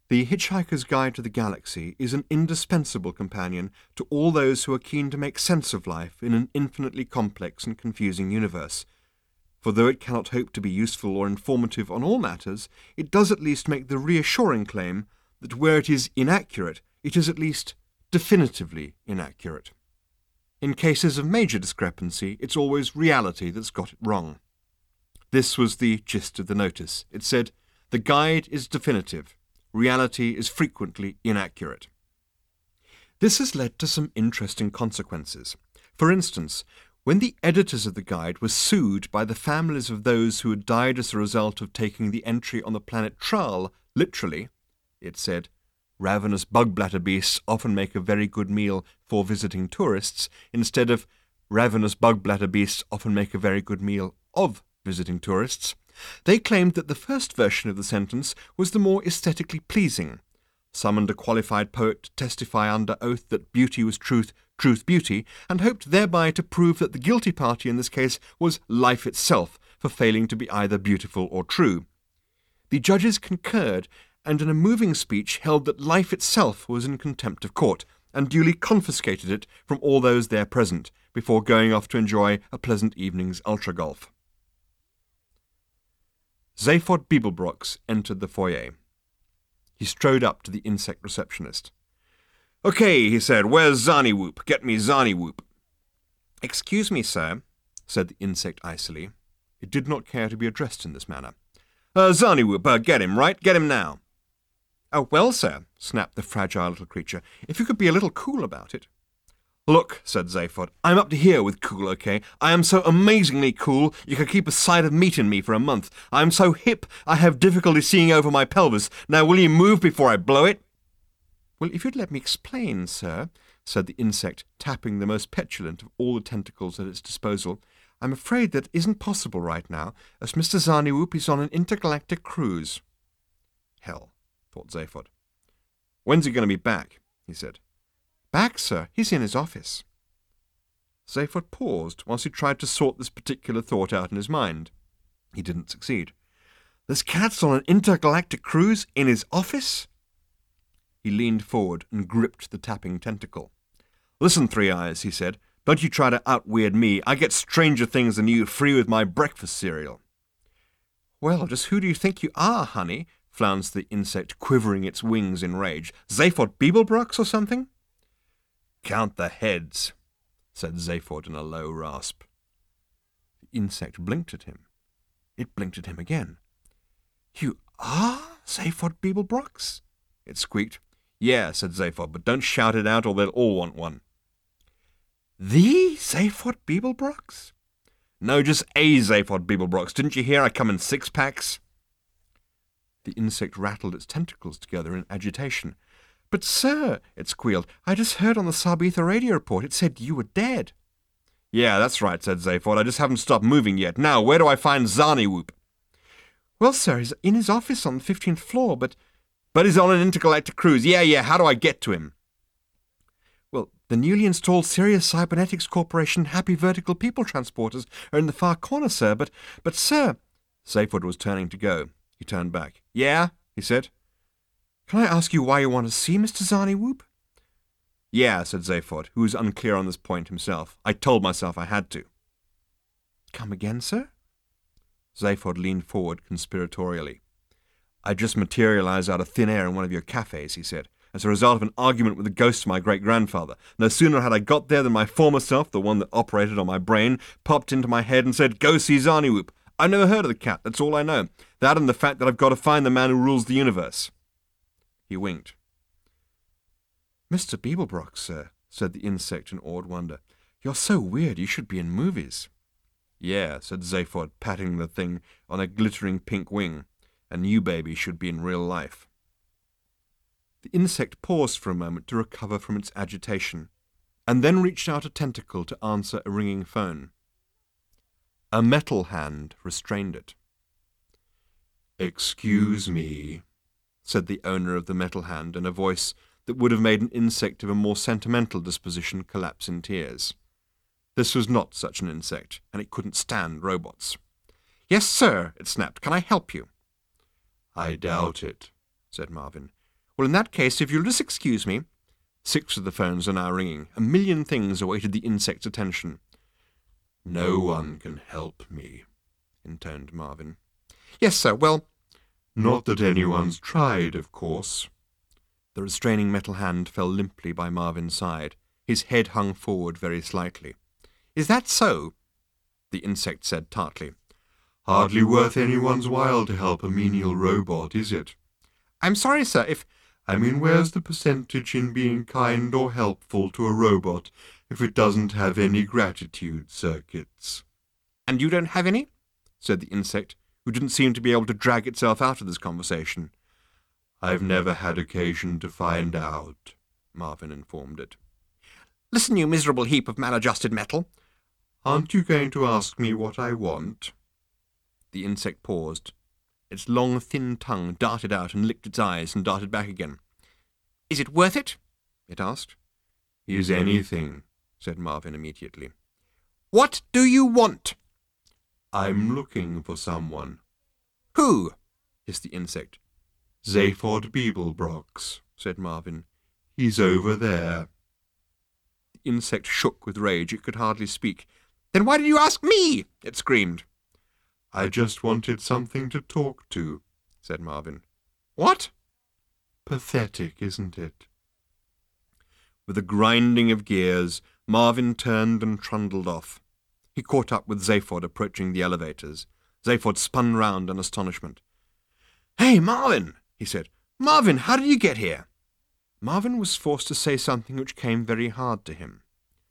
The Hitchhiker's Guide to the Galaxy is an indispensable companion to all those who are keen to make sense of life in an infinitely complex and confusing universe. For though it cannot hope to be useful or informative on all matters, it does at least make the reassuring claim that where it is inaccurate, it is at least definitively inaccurate. In cases of major discrepancy, it's always reality that's got it wrong. This was the gist of the notice. It said, "The guide is definitive. Reality is frequently inaccurate." This has led to some interesting consequences. For instance, when the editors of the guide were sued by the families of those who had died as a result of taking the entry on the planet Tral literally, it said, "Ravenous bug-bladder beasts often make a very good meal for visiting tourists," instead of "Ravenous bug-bladder beasts often make a very good meal of visiting tourists," they claimed that the first version of the sentence was the more aesthetically pleasing, summoned a qualified poet to testify under oath that beauty was truth, truth beauty, and hoped thereby to prove that the guilty party in this case was life itself for failing to be either beautiful or true. The judges concurred, and in a moving speech held that life itself was in contempt of court, and duly confiscated it from all those there present, before going off to enjoy a pleasant evening's ultra-golf. Zaphod Beeblebrox entered the foyer. He strode up to the insect receptionist. "Okay," he said, "where's Zarnywhoop? Get me Zarnywhoop." "Excuse me, sir," said the insect icily. It did not care to be addressed in this manner. Uh, Zarnywhoop, uh, get him, right? Get him now." "Oh, well, sir," snapped the fragile little creature, "if you could be a little cool about it." "Look," said Zaphod, "I'm up to here with cool, okay? I am so amazingly cool you could keep a side of meat in me for a month. I am so hip I have difficulty seeing over my pelvis. Now will you move before I blow it?" "Well, if you'd let me explain, sir," said the insect, tapping the most petulant of all the tentacles at its disposal, "I'm afraid that isn't possible right now, as Mister Zarnywhoop is on an intergalactic cruise." Hell, thought Zaphod. "When's he going to be back?" he said. "Back, sir? He's in his office." Zaphod paused whilst he tried to sort this particular thought out in his mind. He didn't succeed. "This cat's on an intergalactic cruise in his office?" He leaned forward and gripped the tapping tentacle. "Listen, Three Eyes," he said, "don't you try to out-weird me. I get stranger things than you free with my breakfast cereal." "Well, just who do you think you are, honey?" flounced the insect, quivering its wings in rage. "Zaphod Beeblebrox or something?" "Count the heads," said Zaphod in a low rasp. The insect blinked at him. It blinked at him again. "You are Zaphod Beeblebrox?" it squeaked. "Yeah," said Zaphod, "but don't shout it out or they'll all want one." "The Zaphod Beeblebrox?" "No, just a Zaphod Beeblebrox. Didn't you hear I come in six packs?" The insect rattled its tentacles together in agitation. "But, sir," it squealed, "I just heard on the Sarbetha radio report it said you were dead." "Yeah, that's right," said Zaphod. "I just haven't stopped moving yet. Now, where do I find Zarnywhoop?" "Well, sir, he's in his office on the fifteenth floor, but—" "But he's on an intergalactic cruise. Yeah, yeah, how do I get to him?" "Well, the newly installed Sirius Cybernetics Corporation Happy Vertical People Transporters are in the far corner, sir, but, but, sir—" Zaphod was turning to go. He turned back. "Yeah?" he said. "Can I ask you why you want to see Mister Zarnywhoop?" "Yeah," said Zaphod, who was unclear on this point himself. "I told myself I had to." "Come again, sir?" Zaphod leaned forward conspiratorially. "I just materialized out of thin air in one of your cafes," he said, "as a result of an argument with the ghost of my great-grandfather. No sooner had I got there than my former self, the one that operated on my brain, popped into my head and said, 'Go see Zarnywhoop.' I've never heard of the cat, that's all I know. That and the fact that I've got to find the man who rules the universe." He winked. "Mister Beeblebrox, sir," said the insect in awed wonder. "You're so weird you should be in movies." "Yeah," said Zaphod, patting the thing on a glittering pink wing. "A new baby should be in real life." The insect paused for a moment to recover from its agitation, and then reached out a tentacle to answer a ringing phone. A metal hand restrained it. "Excuse me," said the owner of the metal hand in a voice that would have made an insect of a more sentimental disposition collapse in tears. This was not such an insect, and it couldn't stand robots. "Yes, sir," it snapped. "Can I help you?" "I doubt it," said Marvin. Well, in that case, if you'll just excuse me. Six of the phones are now ringing. A million things awaited the insect's attention. No one can help me, intoned Marvin. Yes, sir, well... Not that anyone's tried, of course. The restraining metal hand fell limply by Marvin's side. His head hung forward very slightly. Is that so? The insect said tartly. Hardly worth anyone's while to help a menial robot, is it? I'm sorry, sir, if... I mean, where's the percentage in being kind or helpful to a robot if it doesn't have any gratitude circuits? And you don't have any? Said the insect, who didn't seem to be able to drag itself out of this conversation. I've never had occasion to find out, Marvin informed it. Listen, you miserable heap of maladjusted metal. Aren't you going to ask me what I want? The insect paused. Its long, thin tongue darted out and licked its eyes and darted back again. Is it worth it? It asked. Is anything, said Marvin immediately. What do you want? I'm looking for someone. Who? Hissed the insect. Zaphod Beeblebrox, said Marvin. He's over there. The insect shook with rage. It could hardly speak. Then why did you ask me? It screamed. I just wanted something to talk to, said Marvin. What? Pathetic, isn't it? With a grinding of gears, Marvin turned and trundled off. He caught up with Zaphod approaching the elevators. Zaphod spun round in astonishment. Hey, Marvin, he said. Marvin, how did you get here? Marvin was forced to say something which came very hard to him.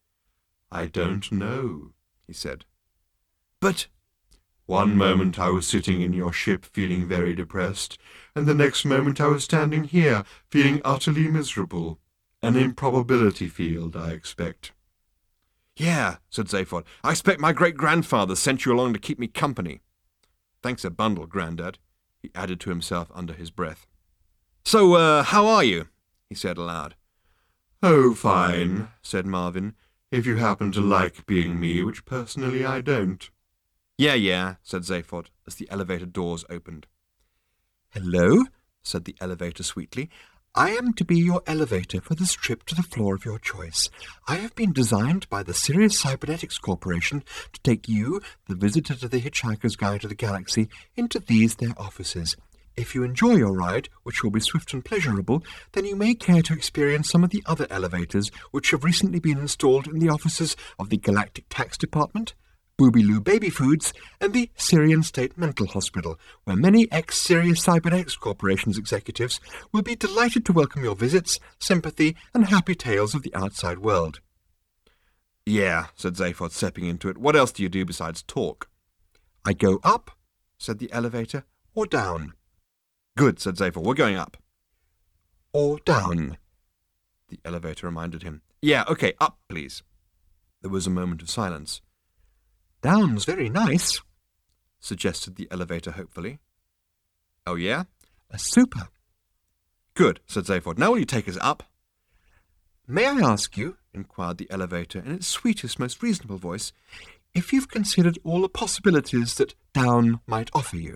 I don't know, he said. But... One moment I was sitting in your ship feeling very depressed, and the next moment I was standing here feeling utterly miserable. An improbability field, I expect. Yeah, said Zaphod. I expect my great-grandfather sent you along to keep me company. Thanks a bundle, Grandad, he added to himself under his breath. So, uh, how are you? He said aloud. Oh, fine, said Marvin, if you happen to like being me, which personally I don't. Yeah, yeah, said Zaphod, as the elevator doors opened. Hello, said the elevator sweetly. I am to be your elevator for this trip to the floor of your choice. I have been designed by the Sirius Cybernetics Corporation to take you, the visitor to the Hitchhiker's Guide to the Galaxy, into these their offices. If you enjoy your ride, which will be swift and pleasurable, then you may care to experience some of the other elevators which have recently been installed in the offices of the Galactic Tax Department, Booby-Loo Baby Foods, and the Syrian State Mental Hospital, where many ex-Sirius Cybernetics Corporation's executives will be delighted to welcome your visits, sympathy, and happy tales of the outside world. Yeah, said Zaphod, stepping into it. What else do you do besides talk? I go up, said the elevator, or down? Good, said Zaphod. We're going up. Or down, the elevator reminded him. Yeah, okay, up, please. There was a moment of silence. Down's very nice, suggested the elevator hopefully. Oh, yeah? A super. Good, said Zaphod. Now will you take us up? May I ask you, inquired the elevator in its sweetest, most reasonable voice, if you've considered all the possibilities that down might offer you?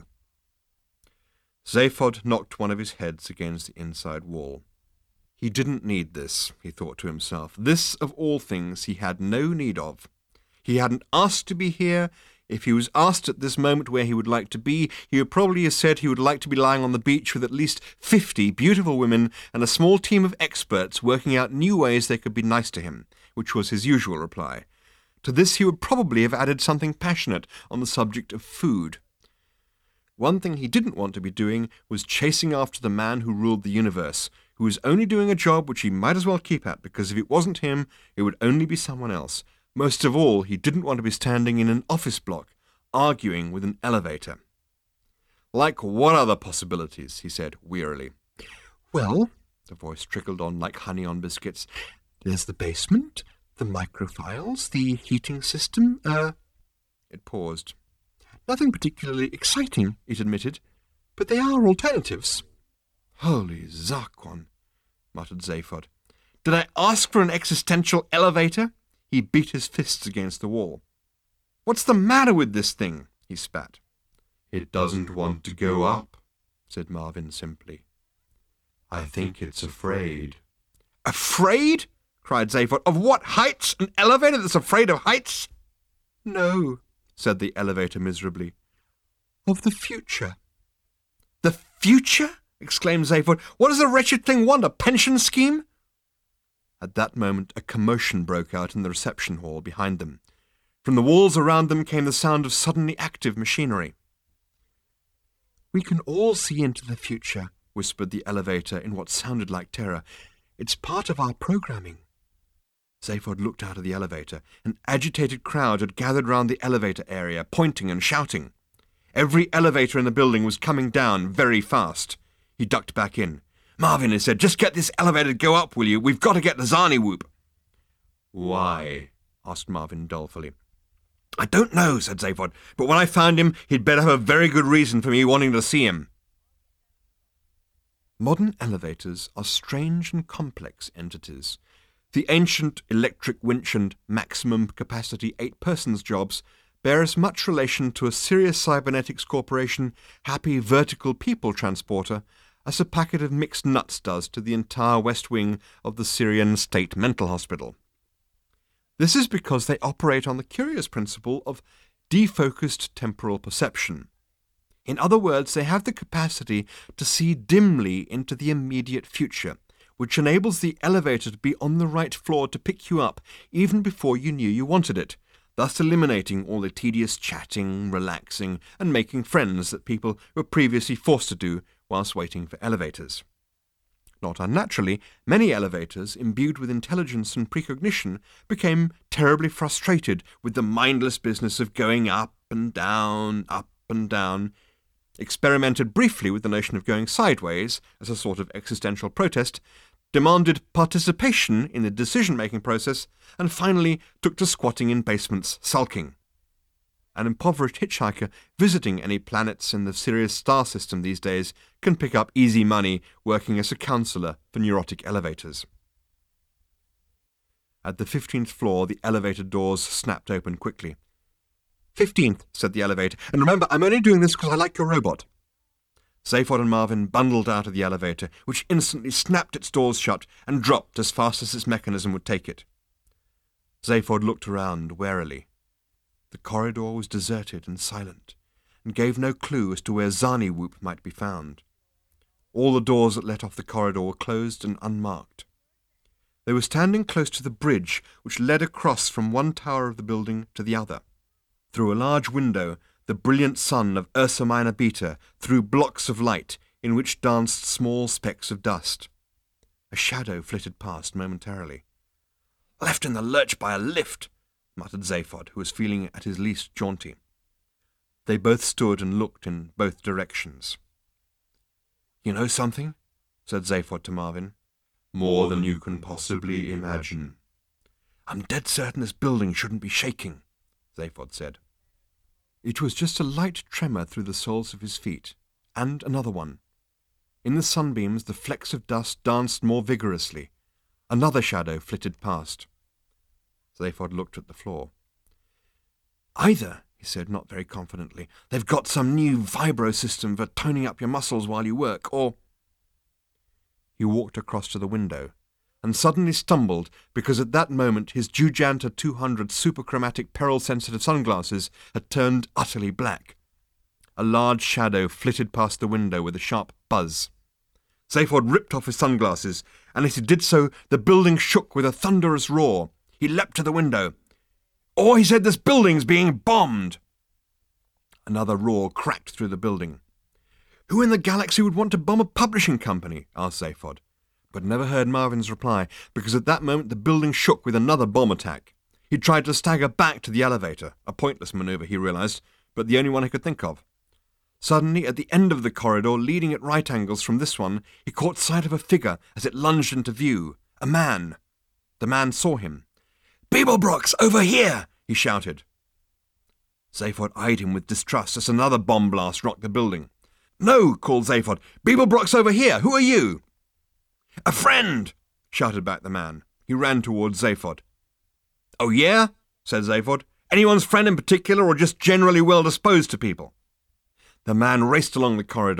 Zaphod knocked one of his heads against the inside wall. He didn't need this, he thought to himself. This, of all things, he had no need of. He hadn't asked to be here. If he was asked at this moment where he would like to be, he would probably have said he would like to be lying on the beach with at least fifty beautiful women and a small team of experts working out new ways they could be nice to him, which was his usual reply. To this he would probably have added something passionate on the subject of food. One thing he didn't want to be doing was chasing after the man who ruled the universe, who was only doing a job which he might as well keep at, because if it wasn't him, it would only be someone else. Most of all, he didn't want to be standing in an office block, arguing with an elevator. Like what other possibilities? He said wearily. Well, the voice trickled on like honey on biscuits. There's the basement, the microfiles, the heating system, uh... It paused. Nothing particularly exciting, it admitted, but they are alternatives. Holy Zarquon, muttered Zaphod. Did I ask for an existential elevator? He beat his fists against the wall. What's the matter with this thing? He spat. It doesn't want to go up, said Marvin simply. I think it's afraid. Afraid? Cried Zaphod. Of what, heights? An elevator that's afraid of heights? No, said the elevator miserably. Of the future. The future? Exclaimed Zaphod. What does the wretched thing want, a pension scheme? At that moment a commotion broke out in the reception hall behind them. From the walls around them came the sound of suddenly active machinery. We can all see into the future, whispered the elevator in what sounded like terror. It's part of our programming. Zaphod looked out of the elevator. An agitated crowd had gathered round the elevator area, pointing and shouting. Every elevator in the building was coming down very fast. He ducked back in. Marvin, he said, just get this elevator to go up, will you? We've got to get the Zarniwoop. Why? Asked Marvin dolefully. I don't know, said Zaphod, but when I found him, he'd better have a very good reason for me wanting to see him. Modern elevators are strange and complex entities. The ancient electric winch and maximum capacity eight-persons jobs bear as much relation to a Sirius Cybernetics Corporation happy vertical people transporter as a packet of mixed nuts does to the entire west wing of the Syrian State Mental Hospital. This is because they operate on the curious principle of defocused temporal perception. In other words, they have the capacity to see dimly into the immediate future, which enables the elevator to be on the right floor to pick you up even before you knew you wanted it, thus eliminating all the tedious chatting, relaxing, and making friends that people were previously forced to do whilst waiting for elevators. Not unnaturally, many elevators, imbued with intelligence and precognition, became terribly frustrated with the mindless business of going up and down, up and down, experimented briefly with the notion of going sideways as a sort of existential protest, demanded participation in the decision-making process, and finally took to squatting in basements, sulking. An impoverished hitchhiker visiting any planets in the Sirius star system these days can pick up easy money working as a counsellor for neurotic elevators. At the fifteenth floor, the elevator doors snapped open quickly. Fifteenth, said the elevator, and remember, I'm only doing this because I like your robot. Zaphod and Marvin bundled out of the elevator, which instantly snapped its doors shut and dropped as fast as its mechanism would take it. Zaphod looked around warily. The corridor was deserted and silent, and gave no clue as to where Zarniwoop might be found. All the doors that let off the corridor were closed and unmarked. They were standing close to the bridge which led across from one tower of the building to the other. Through a large window, the brilliant sun of Ursa Minor Beta threw blocks of light in which danced small specks of dust. A shadow flitted past momentarily. Left in the lurch by a lift, muttered Zaphod, who was feeling at his least jaunty. They both stood and looked in both directions. You know something? Said Zaphod to Marvin. More than you can possibly imagine. I'm dead certain this building shouldn't be shaking, Zaphod said. It was just a light tremor through the soles of his feet, and another one. In the sunbeams the flecks of dust danced more vigorously. Another shadow flitted past. Zaphod looked at the floor. Either, he said not very confidently, they've got some new vibro system for toning up your muscles while you work, or... He walked across to the window, and suddenly stumbled because at that moment his Jujanta two hundred superchromatic peril-sensitive sunglasses had turned utterly black. A large shadow flitted past the window with a sharp buzz. Zaphod ripped off his sunglasses, and as he did so the building shook with a thunderous roar. He leapt to the window. "Oh," he said, "this building's being bombed!" Another roar cracked through the building. "Who in the galaxy would want to bomb a publishing company?" asked Zaphod, but never heard Marvin's reply, because at that moment the building shook with another bomb attack. He tried to stagger back to the elevator, a pointless manoeuvre, he realized, but the only one he could think of. Suddenly, at the end of the corridor, leading at right angles from this one, he caught sight of a figure as it lunged into view. A man. The man saw him. "Beeblebrox, over here!" he shouted. Zaphod eyed him with distrust as another bomb blast rocked the building. "No," called Zaphod. "Beeblebrox over here! Who are you?" "A friend!" shouted back the man. He ran towards Zaphod. "Oh, yeah?" said Zaphod. "Anyone's friend in particular, or just generally well-disposed to people?" The man raced along the corridor.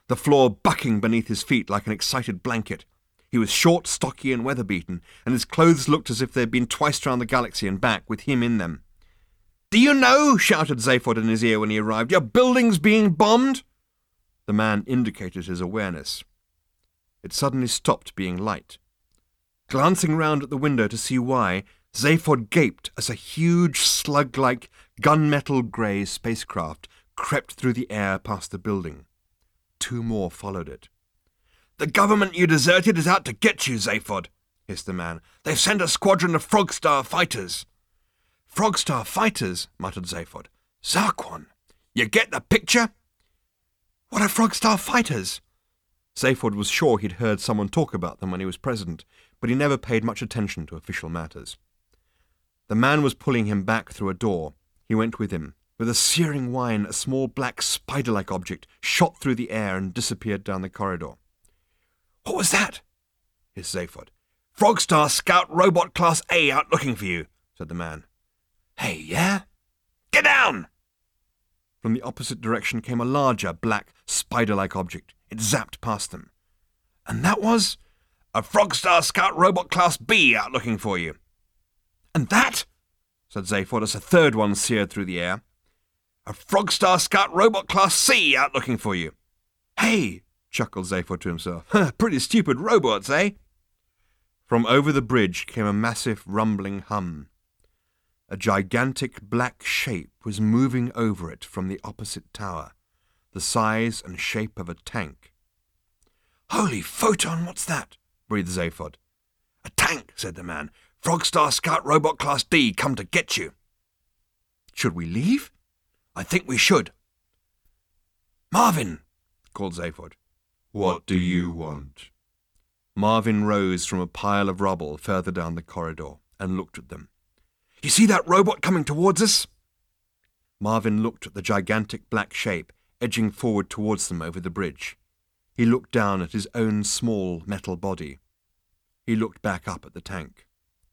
the floor bucking beneath his feet like an excited blanket. He was short, stocky, and weather-beaten, and his clothes looked as if they had been twice round the galaxy and back, with him in them. "Do you know," shouted Zaphod in his ear when he arrived, "your building's being bombed?" The man indicated his awareness. It suddenly stopped being light. Glancing round at the window to see why, Zaphod gaped as a huge, slug-like, gunmetal grey spacecraft crept through the air past the building. Two more followed it. "The government you deserted is out to get you, Zaphod," hissed the man. "They've sent a squadron of Frogstar fighters." "Frogstar fighters?" muttered Zaphod. "Zarquon! You get the picture?" "What are Frogstar fighters?" Zaphod was sure he'd heard someone talk about them when he was president, but he never paid much attention to official matters. The man was pulling him back through a door. He went with him. With a searing whine, a small black spider-like object shot through the air and disappeared down the corridor. "What was that?" hissed Zaphod. "Frogstar Scout Robot Class A out looking for you," said the man. "Hey, yeah? Get down!" From the opposite direction came a larger, black, spider-like object. It zapped past them. "And that was?" "A Frogstar Scout Robot Class B out looking for you." "And that?" said Zaphod as a third one seared through the air. "A Frogstar Scout Robot Class C out looking for you." "Hey!" chuckled Zaphod to himself. "Huh, pretty stupid robots, eh?" From over the bridge came a massive rumbling hum. A gigantic black shape was moving over it from the opposite tower, the size and shape of a tank. "Holy photon, what's that?" breathed Zaphod. "A tank," said the man. "Frogstar Scout Robot Class D come to get you." "Should we leave?" "I think we should." "Marvin!" called Zaphod. What do you want? Marvin rose from a pile of rubble further down the corridor and looked at them. "You see that robot coming towards us?" Marvin looked at the gigantic black shape edging forward towards them over the bridge. He looked down at his own small metal body. He looked back up at the tank.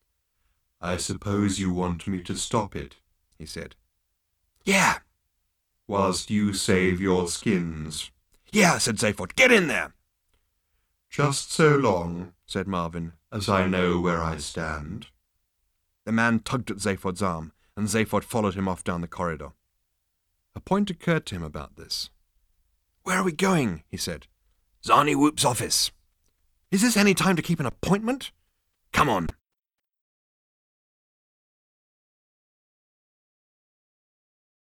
I suppose you want me to stop it, he said. "Yeah." "Whilst you save your skins." "Yeah," said Zaphod. "Get in there." "Just so long," said Marvin, "as I know where I stand." The man tugged at Zaphod's arm, and Zaphod followed him off down the corridor. A point occurred to him about this. "Where are we going?" he said. "Zarni Whoop's office." "Is this any time to keep an appointment?" "Come on."